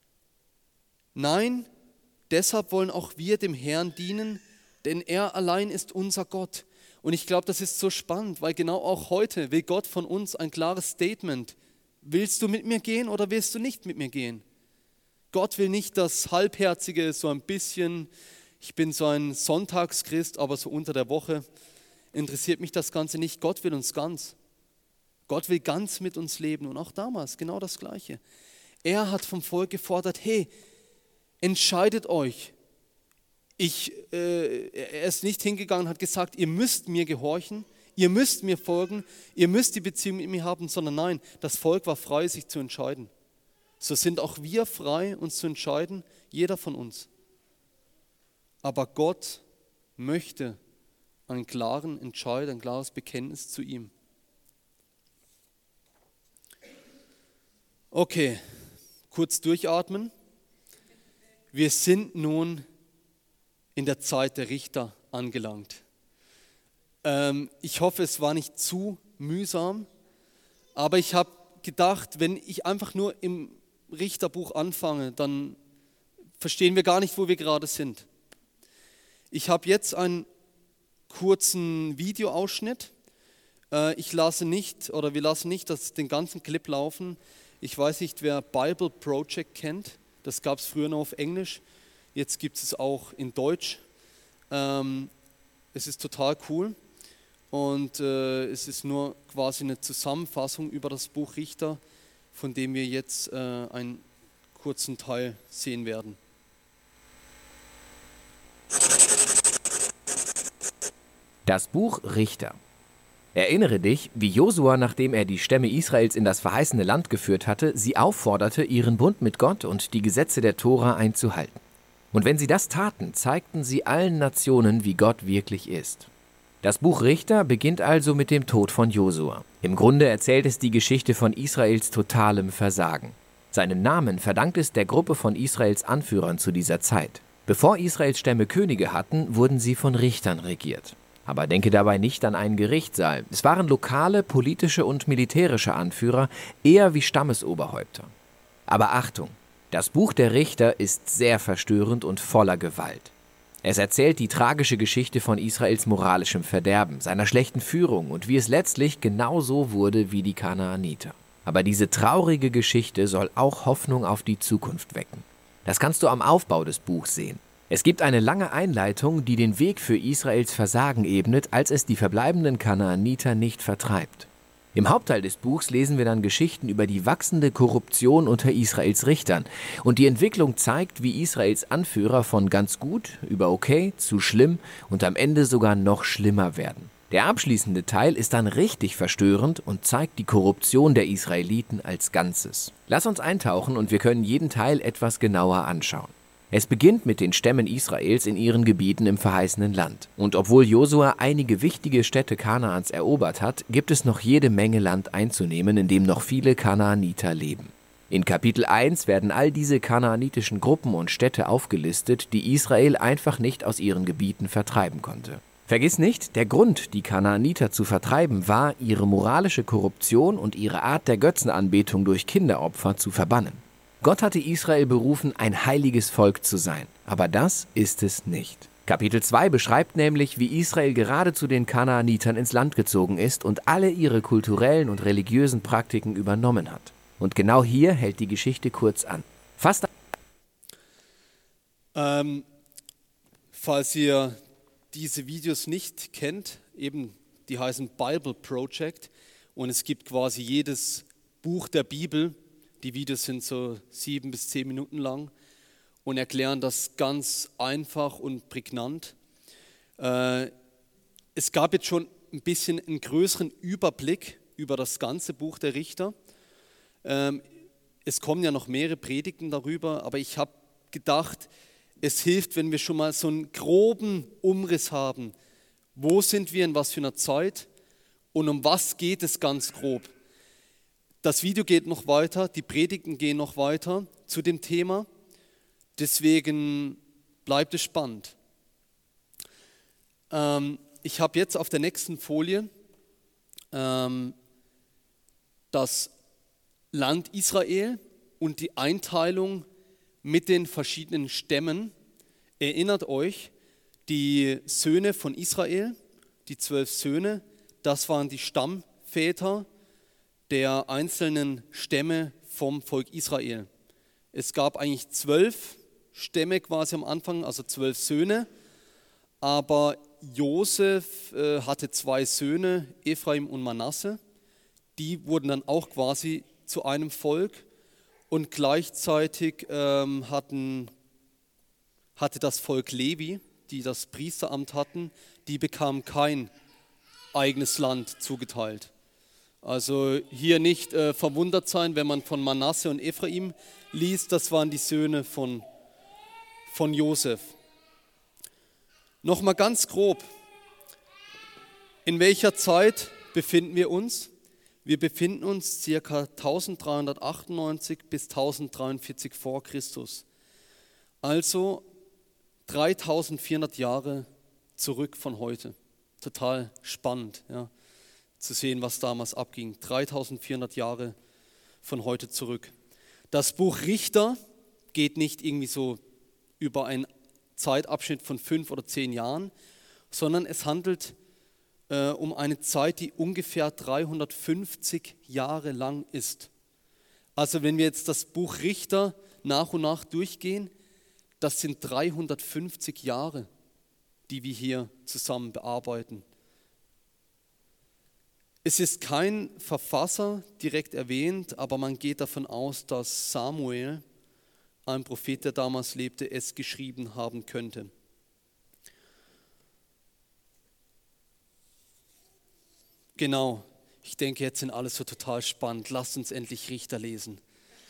nein, deshalb wollen auch wir dem Herrn dienen, denn er allein ist unser Gott. Und ich glaube, das ist so spannend, weil genau auch heute will Gott von uns ein klares Statement. Willst du mit mir gehen oder willst du nicht mit mir gehen? Gott will nicht das Halbherzige, so ein bisschen, ich bin so ein Sonntagschrist, aber so unter der Woche interessiert mich das Ganze nicht. Gott will uns ganz. Gott will ganz mit uns leben und auch damals genau das Gleiche. Er hat vom Volk gefordert, hey, entscheidet euch. Ich, äh, er ist nicht hingegangen und hat gesagt, ihr müsst mir gehorchen, ihr müsst mir folgen, ihr müsst die Beziehung mit mir haben, sondern nein, das Volk war frei, sich zu entscheiden. So sind auch wir frei, uns zu entscheiden, jeder von uns. Aber Gott möchte einen klaren Entscheid, ein klares Bekenntnis zu ihm. Okay, kurz durchatmen. Wir sind nun in der Zeit der Richter angelangt. Ähm, ich hoffe, es war nicht zu mühsam, aber ich habe gedacht, wenn ich einfach nur im Richterbuch anfange, dann verstehen wir gar nicht, wo wir gerade sind. Ich habe jetzt einen kurzen Videoausschnitt. Äh, ich lasse nicht, oder wir lassen nicht das, den ganzen Clip laufen. Ich weiß nicht, wer Bible Project kennt. Das gab es früher noch auf Englisch. Jetzt gibt es auch in Deutsch. Ähm, es ist total cool. Und äh, es ist nur quasi eine Zusammenfassung über das Buch Richter, von dem wir jetzt äh, einen kurzen Teil sehen werden. Das Buch Richter. Erinnere dich, wie Josua, nachdem er die Stämme Israels in das verheißene Land geführt hatte, sie aufforderte, ihren Bund mit Gott und die Gesetze der Tora einzuhalten. Und wenn sie das taten, zeigten sie allen Nationen, wie Gott wirklich ist. Das Buch Richter beginnt also mit dem Tod von Josua. Im Grunde erzählt es die Geschichte von Israels totalem Versagen. Seinen Namen verdankt es der Gruppe von Israels Anführern zu dieser Zeit. Bevor Israels Stämme Könige hatten, wurden sie von Richtern regiert. Aber denke dabei nicht an einen Gerichtssaal. Es waren lokale, politische und militärische Anführer, eher wie Stammesoberhäupter. Aber Achtung, das Buch der Richter ist sehr verstörend und voller Gewalt. Es erzählt die tragische Geschichte von Israels moralischem Verderben, seiner schlechten Führung und wie es letztlich genauso wurde wie die Kanaaniter. Aber diese traurige Geschichte soll auch Hoffnung auf die Zukunft wecken. Das kannst du am Aufbau des Buchs sehen. Es gibt eine lange Einleitung, die den Weg für Israels Versagen ebnet, als es die verbleibenden Kanaaniter nicht vertreibt. Im Hauptteil des Buchs lesen wir dann Geschichten über die wachsende Korruption unter Israels Richtern und die Entwicklung zeigt, wie Israels Anführer von ganz gut über okay zu schlimm und am Ende sogar noch schlimmer werden. Der abschließende Teil ist dann richtig verstörend und zeigt die Korruption der Israeliten als Ganzes. Lass uns eintauchen und wir können jeden Teil etwas genauer anschauen. Es beginnt mit den Stämmen Israels in ihren Gebieten im verheißenen Land. Und obwohl Josua einige wichtige Städte Kanaans erobert hat, gibt es noch jede Menge Land einzunehmen, in dem noch viele Kanaaniter leben. In Kapitel eins werden all diese kanaanitischen Gruppen und Städte aufgelistet, die Israel einfach nicht aus ihren Gebieten vertreiben konnte. Vergiss nicht, der Grund, die Kanaaniter zu vertreiben, war, ihre moralische Korruption und ihre Art der Götzenanbetung durch Kinderopfer zu verbannen. Gott hatte Israel berufen, ein heiliges Volk zu sein, aber das ist es nicht. Kapitel zwei beschreibt nämlich, wie Israel gerade zu den Kanaanitern ins Land gezogen ist und alle ihre kulturellen und religiösen Praktiken übernommen hat. Und genau hier hält die Geschichte kurz an. Fast ähm, falls ihr diese Videos nicht kennt, eben die heißen Bible Project und es gibt quasi jedes Buch der Bibel, die Videos sind so sieben bis zehn Minuten lang und erklären das ganz einfach und prägnant. Äh, es gab jetzt schon ein bisschen einen größeren Überblick über das ganze Buch der Richter. Ähm, es kommen ja noch mehrere Predigten darüber, aber ich habe gedacht, es hilft, wenn wir schon mal so einen groben Umriss haben. Wo sind wir, in was für einer Zeit und um was geht es ganz grob? Das Video geht noch weiter, die Predigten gehen noch weiter zu dem Thema. Deswegen bleibt es spannend. Ähm, ich habe jetzt auf der nächsten Folie ähm, das Land Israel und die Einteilung mit den verschiedenen Stämmen. Erinnert euch, die Söhne von Israel, die zwölf Söhne, das waren die Stammväter der einzelnen Stämme vom Volk Israel. Es gab eigentlich zwölf Stämme quasi am Anfang, also zwölf Söhne, aber Josef äh, hatte zwei Söhne, Ephraim und Manasse, die wurden dann auch quasi zu einem Volk und gleichzeitig ähm, hatten, hatte das Volk Levi, die das Priesteramt hatten, die bekamen kein eigenes Land zugeteilt. Also hier nicht äh, verwundert sein, wenn man von Manasse und Ephraim liest, das waren die Söhne von, von Josef. Nochmal ganz grob, in welcher Zeit befinden wir uns? Wir befinden uns ca. dreizehnhundertachtundneunzig bis tausenddreiundvierzig vor Christus. Also dreitausendvierhundert Jahre zurück von heute. Total spannend, ja, zu sehen, was damals abging. dreitausendvierhundert Jahre von heute zurück. Das Buch Richter geht nicht irgendwie so über einen Zeitabschnitt von fünf oder zehn Jahren, sondern es handelt äh, um eine Zeit, die ungefähr dreihundertfünfzig Jahre lang ist. Also wenn wir jetzt das Buch Richter nach und nach durchgehen, das sind dreihundertfünfzig Jahre, die wir hier zusammen bearbeiten. Es ist kein Verfasser direkt erwähnt, aber man geht davon aus, dass Samuel, ein Prophet, der damals lebte, es geschrieben haben könnte. Genau, ich denke, jetzt sind alle so total spannend. Lasst uns endlich Richter lesen.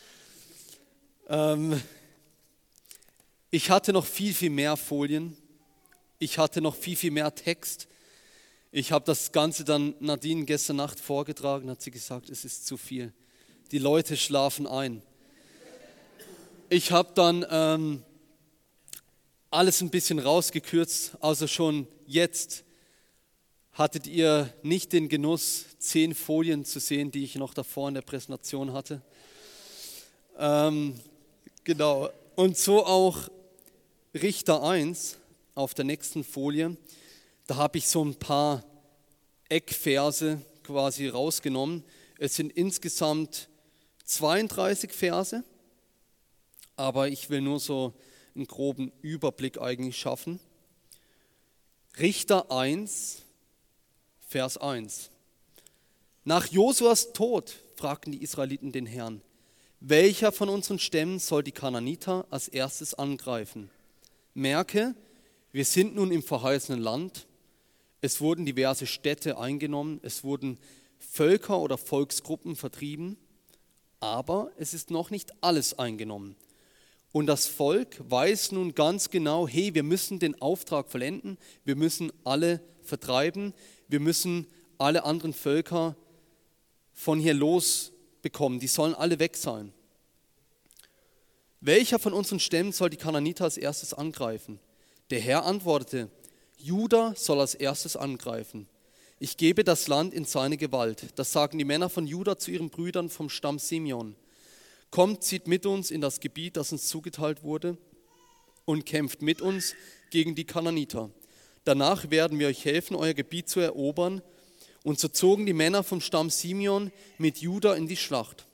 Ähm, ich hatte noch viel, viel mehr Folien. Ich hatte noch viel, viel mehr Text. Ich habe das Ganze dann Nadine gestern Nacht vorgetragen, hat sie gesagt, es ist zu viel. Die Leute schlafen ein. Ich habe dann ähm, alles ein bisschen rausgekürzt, also schon jetzt hattet ihr nicht den Genuss, zehn Folien zu sehen, die ich noch davor in der Präsentation hatte. Ähm, genau, und so auch Richter eins auf der nächsten Folie. Da habe ich so ein paar Eckverse quasi rausgenommen. Es sind insgesamt zweiunddreißig Verse, aber ich will nur so einen groben Überblick eigentlich schaffen. Richter eins, Vers eins. Nach Josuas Tod fragten die Israeliten den Herrn, welcher von unseren Stämmen soll die Kanaaniter als erstes angreifen? Merke, wir sind nun im verheißenen Land. Es wurden diverse Städte eingenommen, es wurden Völker oder Volksgruppen vertrieben, aber es ist noch nicht alles eingenommen. Und das Volk weiß nun ganz genau, hey, wir müssen den Auftrag vollenden, wir müssen alle vertreiben, wir müssen alle anderen Völker von hier losbekommen, die sollen alle weg sein. Welcher von unseren Stämmen soll die Kanaaniter als erstes angreifen? Der Herr antwortete, Juda soll als erstes angreifen. Ich gebe das Land in seine Gewalt. Das sagen die Männer von Juda zu ihren Brüdern vom Stamm Simeon. Kommt, zieht mit uns in das Gebiet, das uns zugeteilt wurde, und kämpft mit uns gegen die Kanaaniter. Danach werden wir euch helfen, euer Gebiet zu erobern. Und so zogen die Männer vom Stamm Simeon mit Juda in die Schlacht.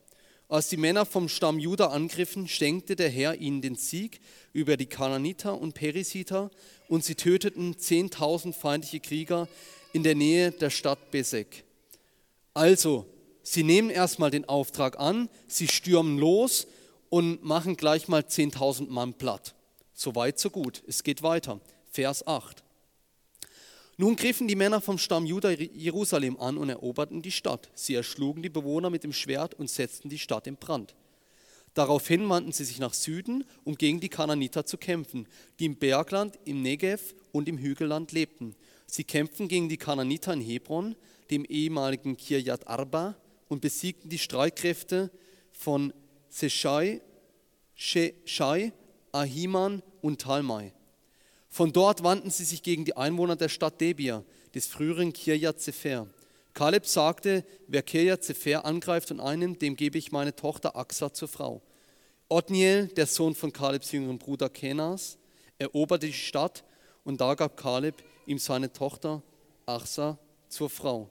Als die Männer vom Stamm Juda angriffen, schenkte der Herr ihnen den Sieg über die Kanaaniter und Perisiter und sie töteten zehntausend feindliche Krieger in der Nähe der Stadt Besek. Also, sie nehmen erstmal den Auftrag an, sie stürmen los und machen gleich mal zehntausend Mann platt. So weit, so gut. Es geht weiter. Vers acht. Nun griffen die Männer vom Stamm Juda Jerusalem an und eroberten die Stadt. Sie erschlugen die Bewohner mit dem Schwert und setzten die Stadt in Brand. Daraufhin wandten sie sich nach Süden, um gegen die Kanaaniter zu kämpfen, die im Bergland, im Negev und im Hügelland lebten. Sie kämpften gegen die Kanaaniter in Hebron, dem ehemaligen Kirjat Arba, und besiegten die Streitkräfte von Seschai, Sheshai, Ahiman und Talmai. Von dort wandten sie sich gegen die Einwohner der Stadt Debir, des früheren Kirjat Sefer. Kaleb sagte, wer Kirjat Sefer angreift und einnimmt, dem gebe ich meine Tochter Aksa zur Frau. Otniel, der Sohn von Kalebs jüngeren Bruder Kenas, eroberte die Stadt und da gab Kaleb ihm seine Tochter Achsa zur Frau.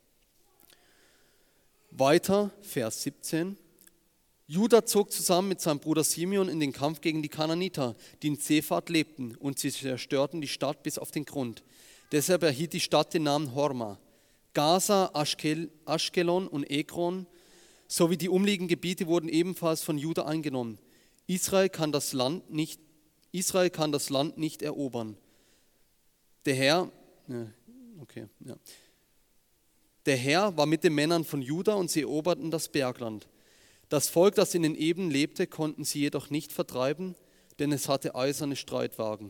Weiter, Vers siebzehn. Juda zog zusammen mit seinem Bruder Simeon in den Kampf gegen die Kanaaniter, die in Sephat lebten, und sie zerstörten die Stadt bis auf den Grund. Deshalb erhielt die Stadt den Namen Horma. Gaza, Aschkel, Aschkelon und Ekron sowie die umliegenden Gebiete wurden ebenfalls von Juda eingenommen. Israel kann das Land nicht, Israel kann das Land nicht erobern. Der Herr, okay, ja. Der Herr war mit den Männern von Juda und sie eroberten das Bergland. Das Volk, das in den Ebenen lebte, konnten sie jedoch nicht vertreiben, denn es hatte eiserne Streitwagen.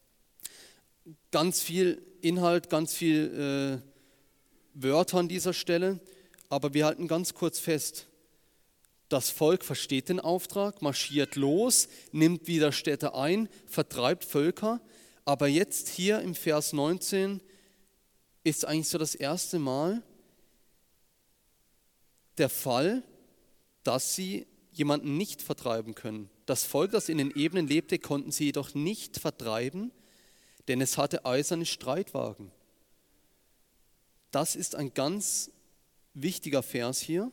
Ganz viel Inhalt, ganz viel äh, Wörter an dieser Stelle, aber wir halten ganz kurz fest. Das Volk versteht den Auftrag, marschiert los, nimmt wieder Städte ein, vertreibt Völker, aber jetzt hier im Vers neunzehn ist eigentlich so das erste Mal der Fall, dass sie jemanden nicht vertreiben können. Das Volk, das in den Ebenen lebte, konnten sie jedoch nicht vertreiben, denn es hatte eiserne Streitwagen. Das ist ein ganz wichtiger Vers hier.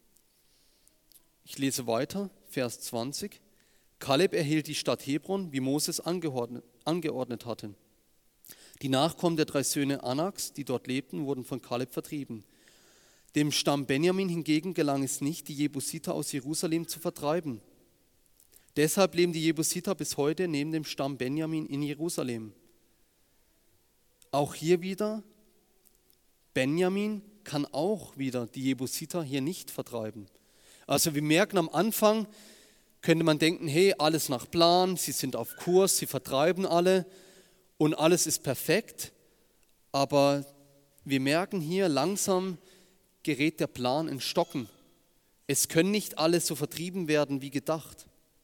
Ich lese weiter, Vers zwanzig. Kaleb erhielt die Stadt Hebron, wie Moses angeordnet, angeordnet hatte. Die Nachkommen der drei Söhne Anaks, die dort lebten, wurden von Kaleb vertrieben. Dem Stamm Benjamin hingegen gelang es nicht, die Jebusiter aus Jerusalem zu vertreiben. Deshalb leben die Jebusiter bis heute neben dem Stamm Benjamin in Jerusalem. Auch hier wieder, Benjamin kann auch wieder die Jebusiter hier nicht vertreiben. Also wir merken am Anfang, könnte man denken, hey, alles nach Plan, sie sind auf Kurs, sie vertreiben alle und alles ist perfekt. Aber wir merken hier langsam, gerät der Plan in Stocken. Es können nicht alle so vertrieben werden wie gedacht.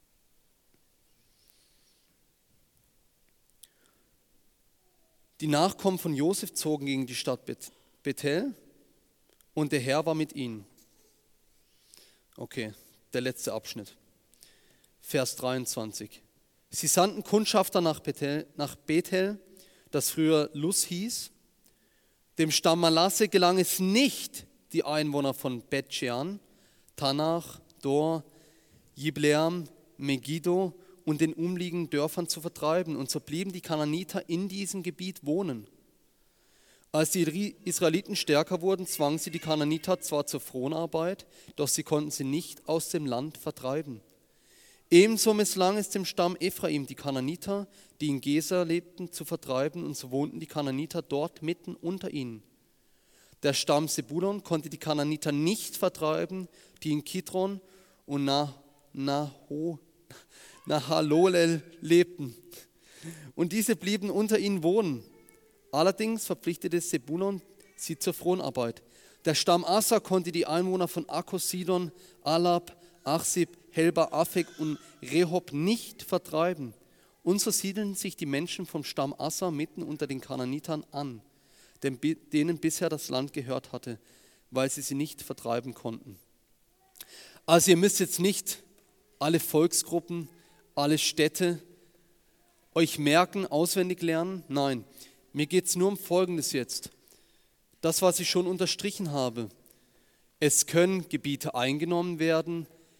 Die Nachkommen von Josef zogen gegen die Stadt Bethel und der Herr war mit ihnen. Okay, der letzte Abschnitt. Vers dreiundzwanzig. Sie sandten Kundschafter nach Bethel, nach Bethel, das früher Luz hieß. Dem Stamm Manasse gelang es nicht, die Einwohner von Bet-Shean, Tanach, Dor, Jibleam, Megiddo und den umliegenden Dörfern zu vertreiben. Und so blieben die Kanaaniter in diesem Gebiet wohnen. Als die Israeliten stärker wurden, zwangen sie die Kanaaniter zwar zur Fronarbeit, doch sie konnten sie nicht aus dem Land vertreiben. Ebenso misslang es dem Stamm Ephraim, die Kanaaniter, die in Geser lebten, zu vertreiben, und so wohnten die Kanaaniter dort mitten unter ihnen. Der Stamm Sebulon konnte die Kanaaniter nicht vertreiben, die in Kidron und Naho, Nahalolel lebten. Und diese blieben unter ihnen wohnen. Allerdings verpflichtete Sebulon sie zur Fronarbeit. Der Stamm Assa konnte die Einwohner von Akko, Sidon, Alab, Achsib, Helba, Afek und Rehob nicht vertreiben. Und so siedelten sich die Menschen vom Stamm Assa mitten unter den Kanaanitern an, denen bisher das Land gehört hatte, weil sie sie nicht vertreiben konnten. Also ihr müsst jetzt nicht alle Volksgruppen, alle Städte euch merken, auswendig lernen. Nein, mir geht es nur um Folgendes jetzt. Das, was ich schon unterstrichen habe. Es können Gebiete eingenommen werden,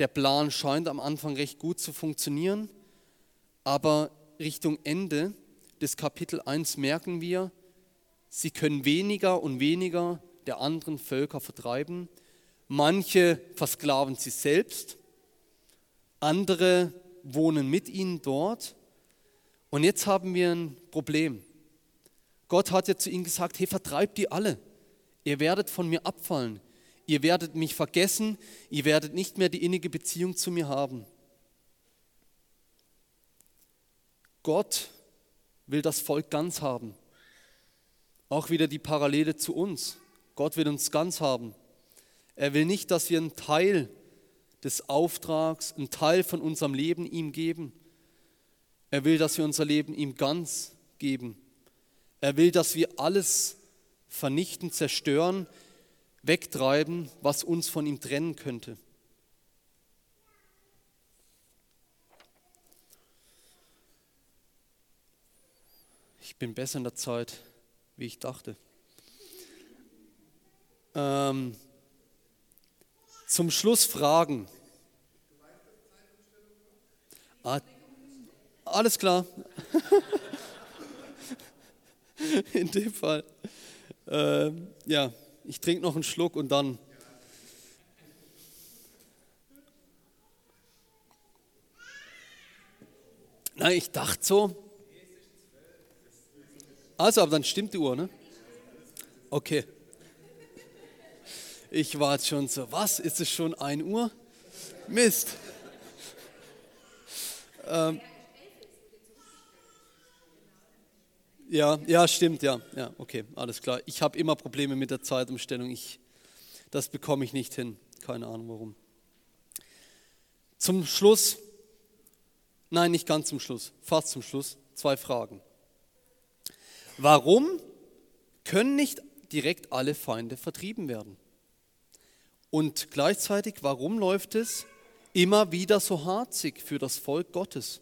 Der Plan scheint am Anfang recht gut zu funktionieren, aber Richtung Ende des Kapitel eins merken wir, sie können weniger und weniger der anderen Völker vertreiben. Manche versklaven sie selbst, andere wohnen mit ihnen dort. Und jetzt haben wir ein Problem. Gott hat ja zu ihnen gesagt, hey, vertreibt die alle. Ihr werdet von mir abfallen. Ihr werdet mich vergessen. Ihr werdet nicht mehr die innige Beziehung zu mir haben. Gott will das Volk ganz haben. Auch wieder die Parallele zu uns. Gott will uns ganz haben. Er will nicht, dass wir einen Teil des Auftrags, einen Teil von unserem Leben ihm geben. Er will, dass wir unser Leben ihm ganz geben. Er will, dass wir alles vernichten, zerstören, wegtreiben, was uns von ihm trennen könnte. Ich bin besser in der Zeit, wie ich dachte. Ähm, zum Schluss Fragen. Ah, alles klar. In dem Fall. Ähm, ja, ich trinke noch einen Schluck und dann. Nein, ich dachte so. Also, aber dann stimmt die Uhr, ne? Okay. Ich war jetzt schon so, was? Ist es schon ein Uhr? Mist. Ähm, ja, ja, stimmt, ja, ja, okay, alles klar. Ich habe immer Probleme mit der Zeitumstellung. Ich, das bekomme ich nicht hin. Keine Ahnung warum. Zum Schluss, nein, nicht ganz zum Schluss, fast zum Schluss, zwei Fragen. Warum können nicht direkt alle Feinde vertrieben werden? Und gleichzeitig, warum läuft es immer wieder so harzig für das Volk Gottes?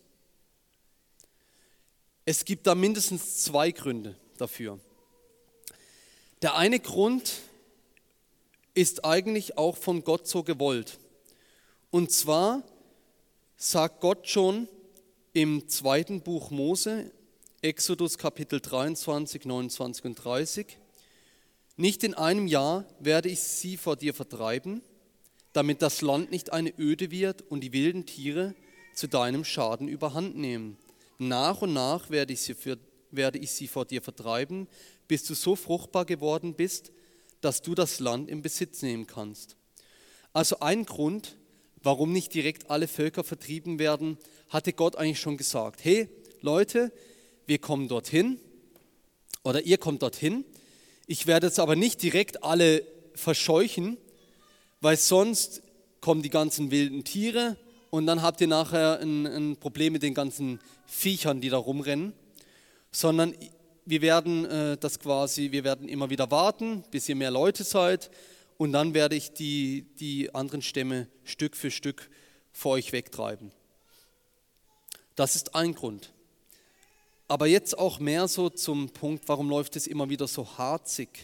Es gibt da mindestens zwei Gründe dafür. Der eine Grund ist eigentlich auch von Gott so gewollt. Und zwar sagt Gott schon im zweiten Buch Mose, Exodus Kapitel dreiundzwanzig, neunundzwanzig und dreißig, nicht in einem Jahr werde ich sie vor dir vertreiben, damit das Land nicht eine Öde wird und die wilden Tiere zu deinem Schaden überhand nehmen. Nach und nach werde ich sie, für, werde ich sie vor dir vertreiben, bis du so fruchtbar geworden bist, dass du das Land in Besitz nehmen kannst. Also ein Grund, warum nicht direkt alle Völker vertrieben werden, hatte Gott eigentlich schon gesagt. Hey Leute, wir kommen dorthin oder ihr kommt dorthin. Ich werde jetzt aber nicht direkt alle verscheuchen, weil sonst kommen die ganzen wilden Tiere und dann habt ihr nachher ein, ein Problem mit den ganzen Viechern, die da rumrennen, sondern wir werden äh, das quasi, wir werden immer wieder warten, bis ihr mehr Leute seid und dann werde ich die, die anderen Stämme Stück für Stück vor euch wegtreiben. Das ist ein Grund. Aber jetzt auch mehr so zum Punkt, warum läuft es immer wieder so harzig?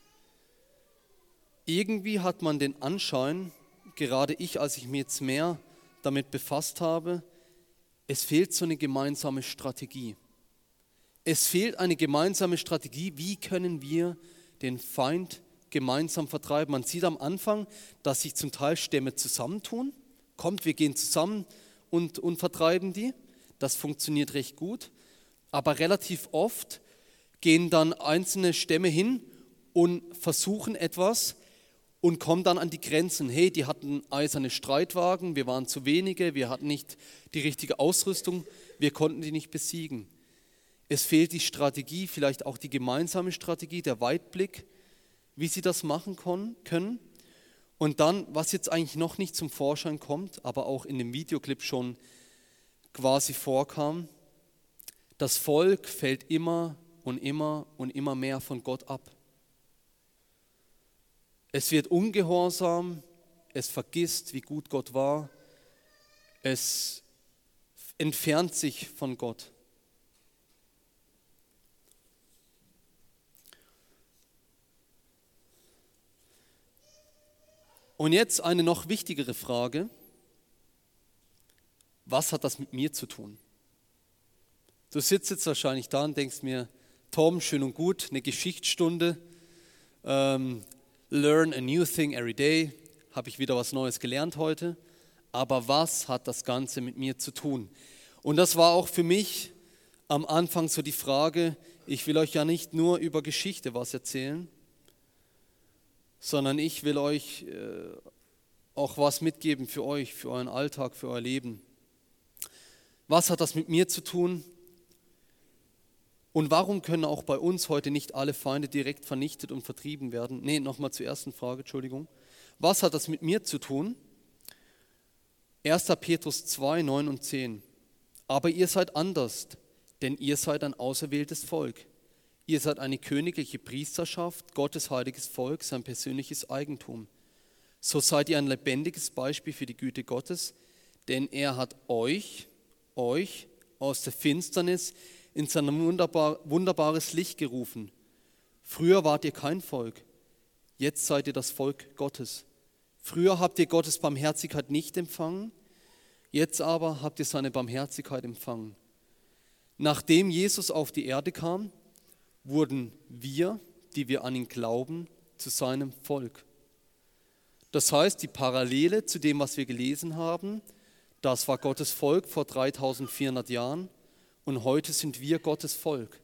Irgendwie hat man den Anschein, gerade ich, als ich mich jetzt mehr damit befasst habe, es fehlt so eine gemeinsame Strategie. Es fehlt eine gemeinsame Strategie, wie können wir den Feind gemeinsam vertreiben. Man sieht am Anfang, dass sich zum Teil Stämme zusammentun. Kommt, wir gehen zusammen und, und vertreiben die. Das funktioniert recht gut. Aber relativ oft gehen dann einzelne Stämme hin und versuchen etwas und kommen dann an die Grenzen. Hey, die hatten eiserne Streitwagen, wir waren zu wenige, wir hatten nicht die richtige Ausrüstung, wir konnten die nicht besiegen. Es fehlt die Strategie, vielleicht auch die gemeinsame Strategie, der Weitblick, wie sie das machen können. Und dann, was jetzt eigentlich noch nicht zum Vorschein kommt, aber auch in dem Videoclip schon quasi vorkam, das Volk fällt immer und immer und immer mehr von Gott ab. Es wird ungehorsam, es vergisst, wie gut Gott war, es entfernt sich von Gott. Und jetzt eine noch wichtigere Frage. was hat das mit mir zu tun? Du sitzt jetzt wahrscheinlich da und denkst mir, Tom, schön und gut, eine Geschichtsstunde, ähm, learn a new thing every day, habe ich wieder was Neues gelernt heute, aber was hat das Ganze mit mir zu tun? Und das war auch für mich am Anfang so die Frage, ich will euch ja nicht nur über Geschichte was erzählen, sondern ich will euch äh, auch was mitgeben für euch, für euren Alltag, für euer Leben. Was hat das mit mir zu tun? Und warum können auch bei uns heute nicht alle Feinde direkt vernichtet und vertrieben werden? Nee, nochmal zur ersten Frage, Entschuldigung. Was hat das mit mir zu tun? erster Petrus zwei, neun und zehn. Aber ihr seid anders, denn ihr seid ein auserwähltes Volk. Ihr seid eine königliche Priesterschaft, Gottes heiliges Volk, sein persönliches Eigentum. So seid ihr ein lebendiges Beispiel für die Güte Gottes, denn er hat euch, euch aus der Finsternis in sein wunderbar, wunderbares Licht gerufen. Früher wart ihr kein Volk, jetzt seid ihr das Volk Gottes. Früher habt ihr Gottes Barmherzigkeit nicht empfangen, jetzt aber habt ihr seine Barmherzigkeit empfangen. Nachdem Jesus auf die Erde kam, wurden wir, die wir an ihn glauben, zu seinem Volk. Das heißt, die Parallele zu dem, was wir gelesen haben, das war Gottes Volk vor dreitausendvierhundert Jahren und heute sind wir Gottes Volk.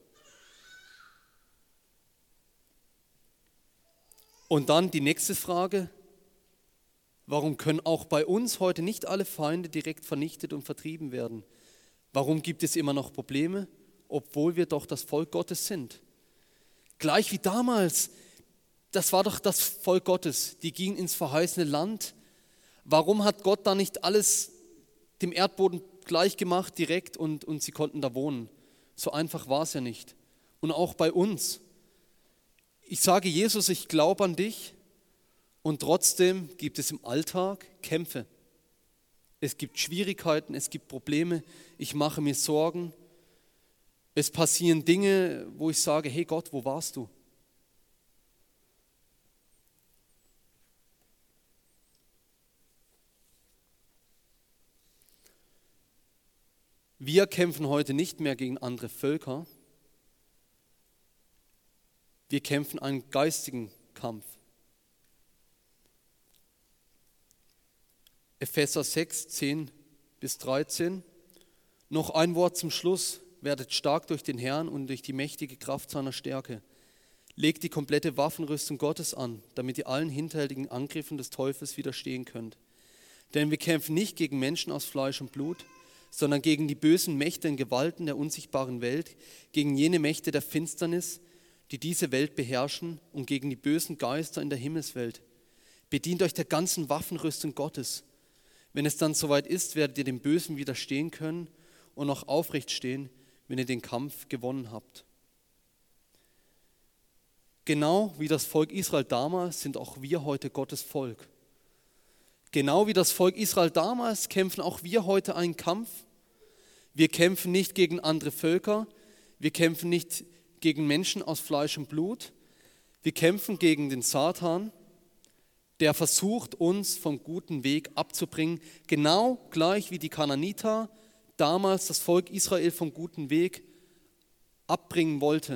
Und dann die nächste Frage, warum können auch bei uns heute nicht alle Feinde direkt vernichtet und vertrieben werden? Warum gibt es immer noch Probleme, obwohl wir doch das Volk Gottes sind? Gleich wie damals, das war doch das Volk Gottes, die gingen ins verheißene Land. Warum hat Gott da nicht alles dem Erdboden gleich gemacht direkt und, und sie konnten da wohnen? So einfach war es ja nicht. Und auch bei uns. Ich sage Jesus, ich glaube an dich und trotzdem gibt es im Alltag Kämpfe. Es gibt Schwierigkeiten, es gibt Probleme, ich mache mir Sorgen. Es passieren Dinge, wo ich sage, hey Gott, wo warst du? Wir kämpfen heute nicht mehr gegen andere Völker. Wir kämpfen einen geistigen Kampf. Epheser sechs, zehn bis dreizehn. Noch ein Wort zum Schluss. Werdet stark durch den Herrn und durch die mächtige Kraft seiner Stärke. Legt die komplette Waffenrüstung Gottes an, damit ihr allen hinterhältigen Angriffen des Teufels widerstehen könnt. Denn wir kämpfen nicht gegen Menschen aus Fleisch und Blut, sondern gegen die bösen Mächte und Gewalten der unsichtbaren Welt, gegen jene Mächte der Finsternis, die diese Welt beherrschen, und gegen die bösen Geister in der Himmelswelt. Bedient euch der ganzen Waffenrüstung Gottes. Wenn es dann soweit ist, werdet ihr dem Bösen widerstehen können und auch aufrecht stehen, wenn ihr den Kampf gewonnen habt. Genau wie das Volk Israel damals sind auch wir heute Gottes Volk. Genau wie das Volk Israel damals kämpfen auch wir heute einen Kampf. Wir kämpfen nicht gegen andere Völker, wir kämpfen nicht gegen Menschen aus Fleisch und Blut, wir kämpfen gegen den Satan, der versucht, uns vom guten Weg abzubringen, genau gleich wie die Kanaaniter damals das Volk Israel vom guten Weg abbringen wollte.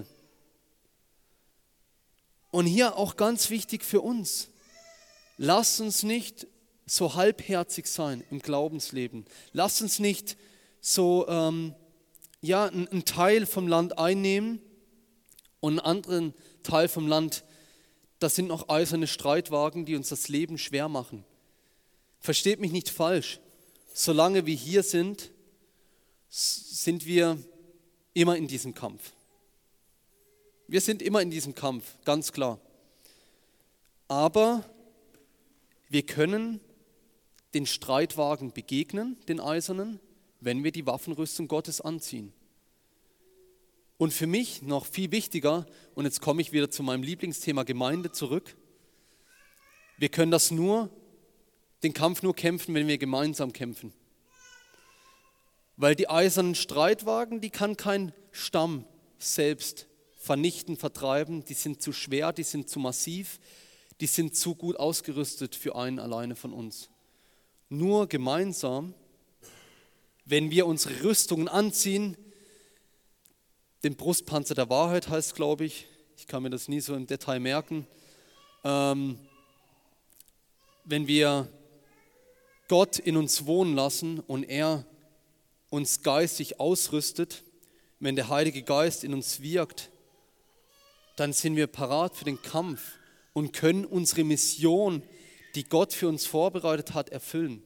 Und hier auch ganz wichtig für uns, lasst uns nicht so halbherzig sein im Glaubensleben. Lasst uns nicht so ähm, ja, einen Teil vom Land einnehmen und einen anderen Teil vom Land, das sind noch eiserne Streitwagen, die uns das Leben schwer machen. Versteht mich nicht falsch, solange wir hier sind, sind wir immer in diesem Kampf. Wir sind immer in diesem Kampf, ganz klar. Aber wir können den Streitwagen begegnen, den eisernen, wenn wir die Waffenrüstung Gottes anziehen. Und für mich noch viel wichtiger, und jetzt komme ich wieder zu meinem Lieblingsthema Gemeinde zurück, wir können das nur, den Kampf nur kämpfen, wenn wir gemeinsam kämpfen. Weil die eisernen Streitwagen, die kann kein Stamm selbst vernichten, vertreiben, die sind zu schwer, die sind zu massiv, die sind zu gut ausgerüstet für einen alleine von uns. Nur gemeinsam wenn wir unsere Rüstungen anziehen, den Brustpanzer der Wahrheit heißt, glaube ich, ich kann mir das nie so im Detail merken, ähm, wenn wir Gott in uns wohnen lassen und er uns geistig ausrüstet, wenn der Heilige Geist in uns wirkt, dann sind wir parat für den Kampf und können unsere Mission, die Gott für uns vorbereitet hat, erfüllen.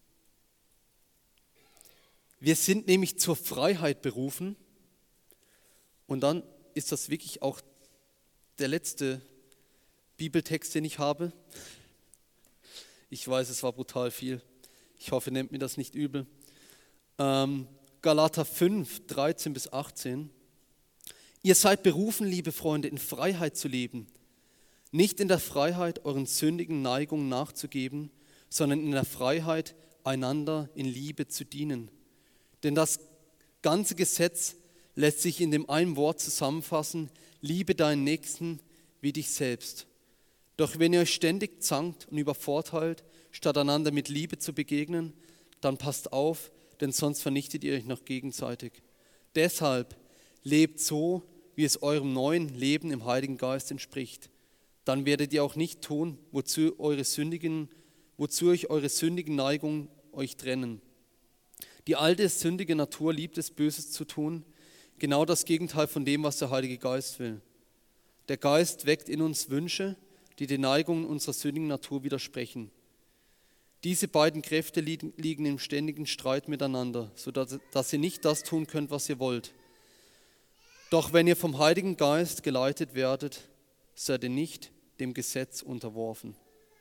Wir sind nämlich zur Freiheit berufen und dann ist das wirklich auch der letzte Bibeltext, den ich habe. Ich weiß, es war brutal viel. Ich hoffe, nehmt mir das nicht übel. Ähm, Galater fünf, dreizehn bis achtzehn. Ihr seid berufen, liebe Freunde, in Freiheit zu leben. Nicht in der Freiheit, euren sündigen Neigungen nachzugeben, sondern in der Freiheit, einander in Liebe zu dienen. Denn das ganze Gesetz lässt sich in dem einen Wort zusammenfassen: Liebe deinen Nächsten wie dich selbst. Doch wenn ihr euch ständig zankt und übervorteilt, statt einander mit Liebe zu begegnen, dann passt auf, denn sonst vernichtet ihr euch noch gegenseitig. Deshalb lebt so, wie es eurem neuen Leben im Heiligen Geist entspricht. Dann werdet ihr auch nicht tun, wozu, eure sündigen, wozu euch eure sündigen Neigungen euch trennen. Die alte, sündige Natur liebt es, Böses zu tun, genau das Gegenteil von dem, was der Heilige Geist will. Der Geist weckt in uns Wünsche, die den Neigungen unserer sündigen Natur widersprechen. Diese beiden Kräfte liegen im ständigen Streit miteinander, sodass dass ihr nicht das tun könnt, was ihr wollt. Doch wenn ihr vom Heiligen Geist geleitet werdet, seid ihr nicht dem Gesetz unterworfen.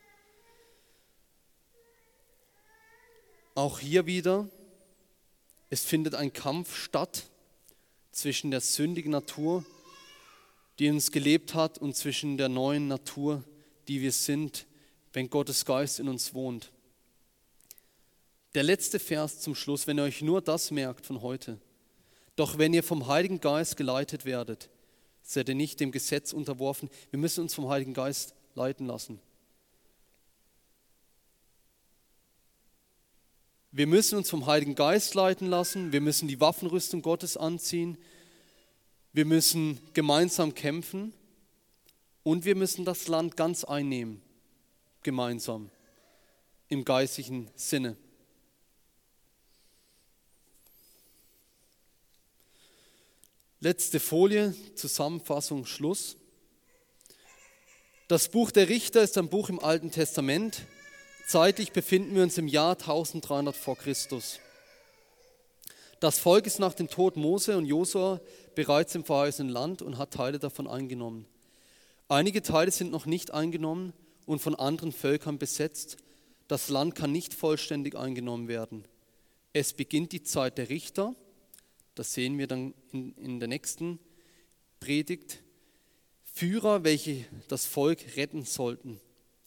Auch hier wieder, es findet ein Kampf statt zwischen der sündigen Natur, die uns gelebt hat, und zwischen der neuen Natur, die wir sind, wenn Gottes Geist in uns wohnt. Der letzte Vers zum Schluss, wenn ihr euch nur das merkt von heute. Doch wenn ihr vom Heiligen Geist geleitet werdet, seid ihr nicht dem Gesetz unterworfen. Wir müssen uns vom Heiligen Geist leiten lassen. Wir müssen uns vom Heiligen Geist leiten lassen. Wir müssen die Waffenrüstung Gottes anziehen. Wir müssen gemeinsam kämpfen. Und wir müssen das Land ganz einnehmen. Gemeinsam. Im geistlichen Sinne. Letzte Folie, Zusammenfassung, Schluss. Das Buch der Richter ist ein Buch im Alten Testament. Zeitlich befinden wir uns im Jahr dreizehnhundert vor Christus. Das Volk ist nach dem Tod Mose und Josua bereits im verheißenen Land und hat Teile davon eingenommen. Einige Teile sind noch nicht eingenommen und von anderen Völkern besetzt. Das Land kann nicht vollständig eingenommen werden. Es beginnt die Zeit der Richter. Das sehen wir dann in, in der nächsten Predigt. Führer, welche das Volk retten sollten.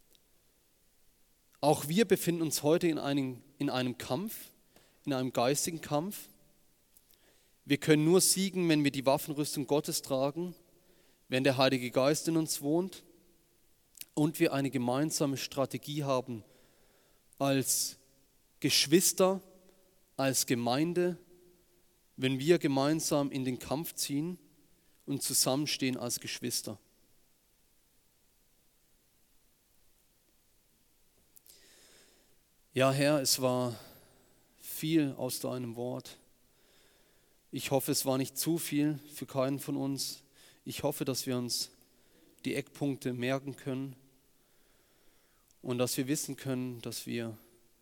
Auch wir befinden uns heute in einem, in einem Kampf, in einem geistigen Kampf. Wir können nur siegen, wenn wir die Waffenrüstung Gottes tragen, wenn der Heilige Geist in uns wohnt und wir eine gemeinsame Strategie haben als Geschwister, als Gemeinde, wenn wir gemeinsam in den Kampf ziehen und zusammenstehen als Geschwister. Ja, Herr, es war viel aus deinem Wort. Ich hoffe, es war nicht zu viel für keinen von uns. Ich hoffe, dass wir uns die Eckpunkte merken können und dass wir wissen können, dass wir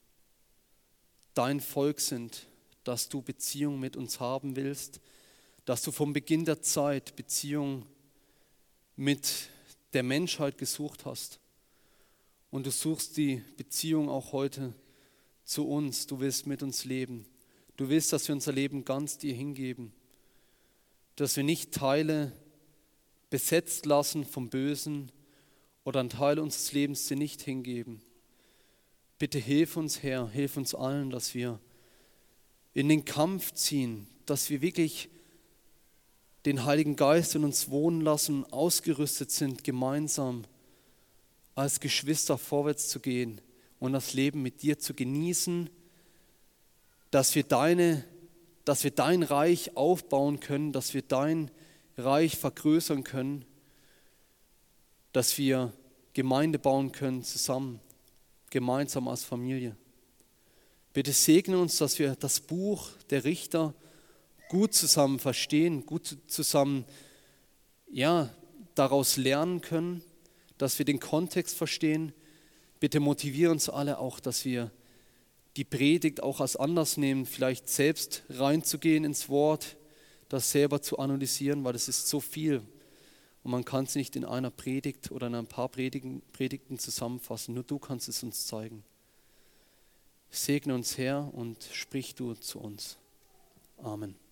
dein Volk sind, dass du Beziehung mit uns haben willst, dass du vom Beginn der Zeit Beziehung mit der Menschheit gesucht hast. Und du suchst die Beziehung auch heute zu uns. Du willst mit uns leben. Du willst, dass wir unser Leben ganz dir hingeben. Dass wir nicht Teile besetzt lassen vom Bösen oder einen Teil unseres Lebens dir nicht hingeben. Bitte hilf uns, Herr, hilf uns allen, dass wir in den Kampf ziehen, dass wir wirklich den Heiligen Geist in uns wohnen lassen, ausgerüstet sind, gemeinsam als Geschwister vorwärts zu gehen und das Leben mit dir zu genießen, dass wir deine, dass wir dein Reich aufbauen können, dass wir dein Reich vergrößern können, dass wir Gemeinde bauen können zusammen, gemeinsam als Familie. Bitte segne uns, dass wir das Buch der Richter gut zusammen verstehen, gut zusammen, ja, daraus lernen können, dass wir den Kontext verstehen. Bitte motiviere uns alle auch, dass wir die Predigt auch als Anlass nehmen, vielleicht selbst reinzugehen ins Wort, das selber zu analysieren, weil es ist so viel und man kann es nicht in einer Predigt oder in ein paar Predigen, Predigten zusammenfassen. Nur du kannst es uns zeigen. Segne uns, Herr, und sprich du zu uns. Amen.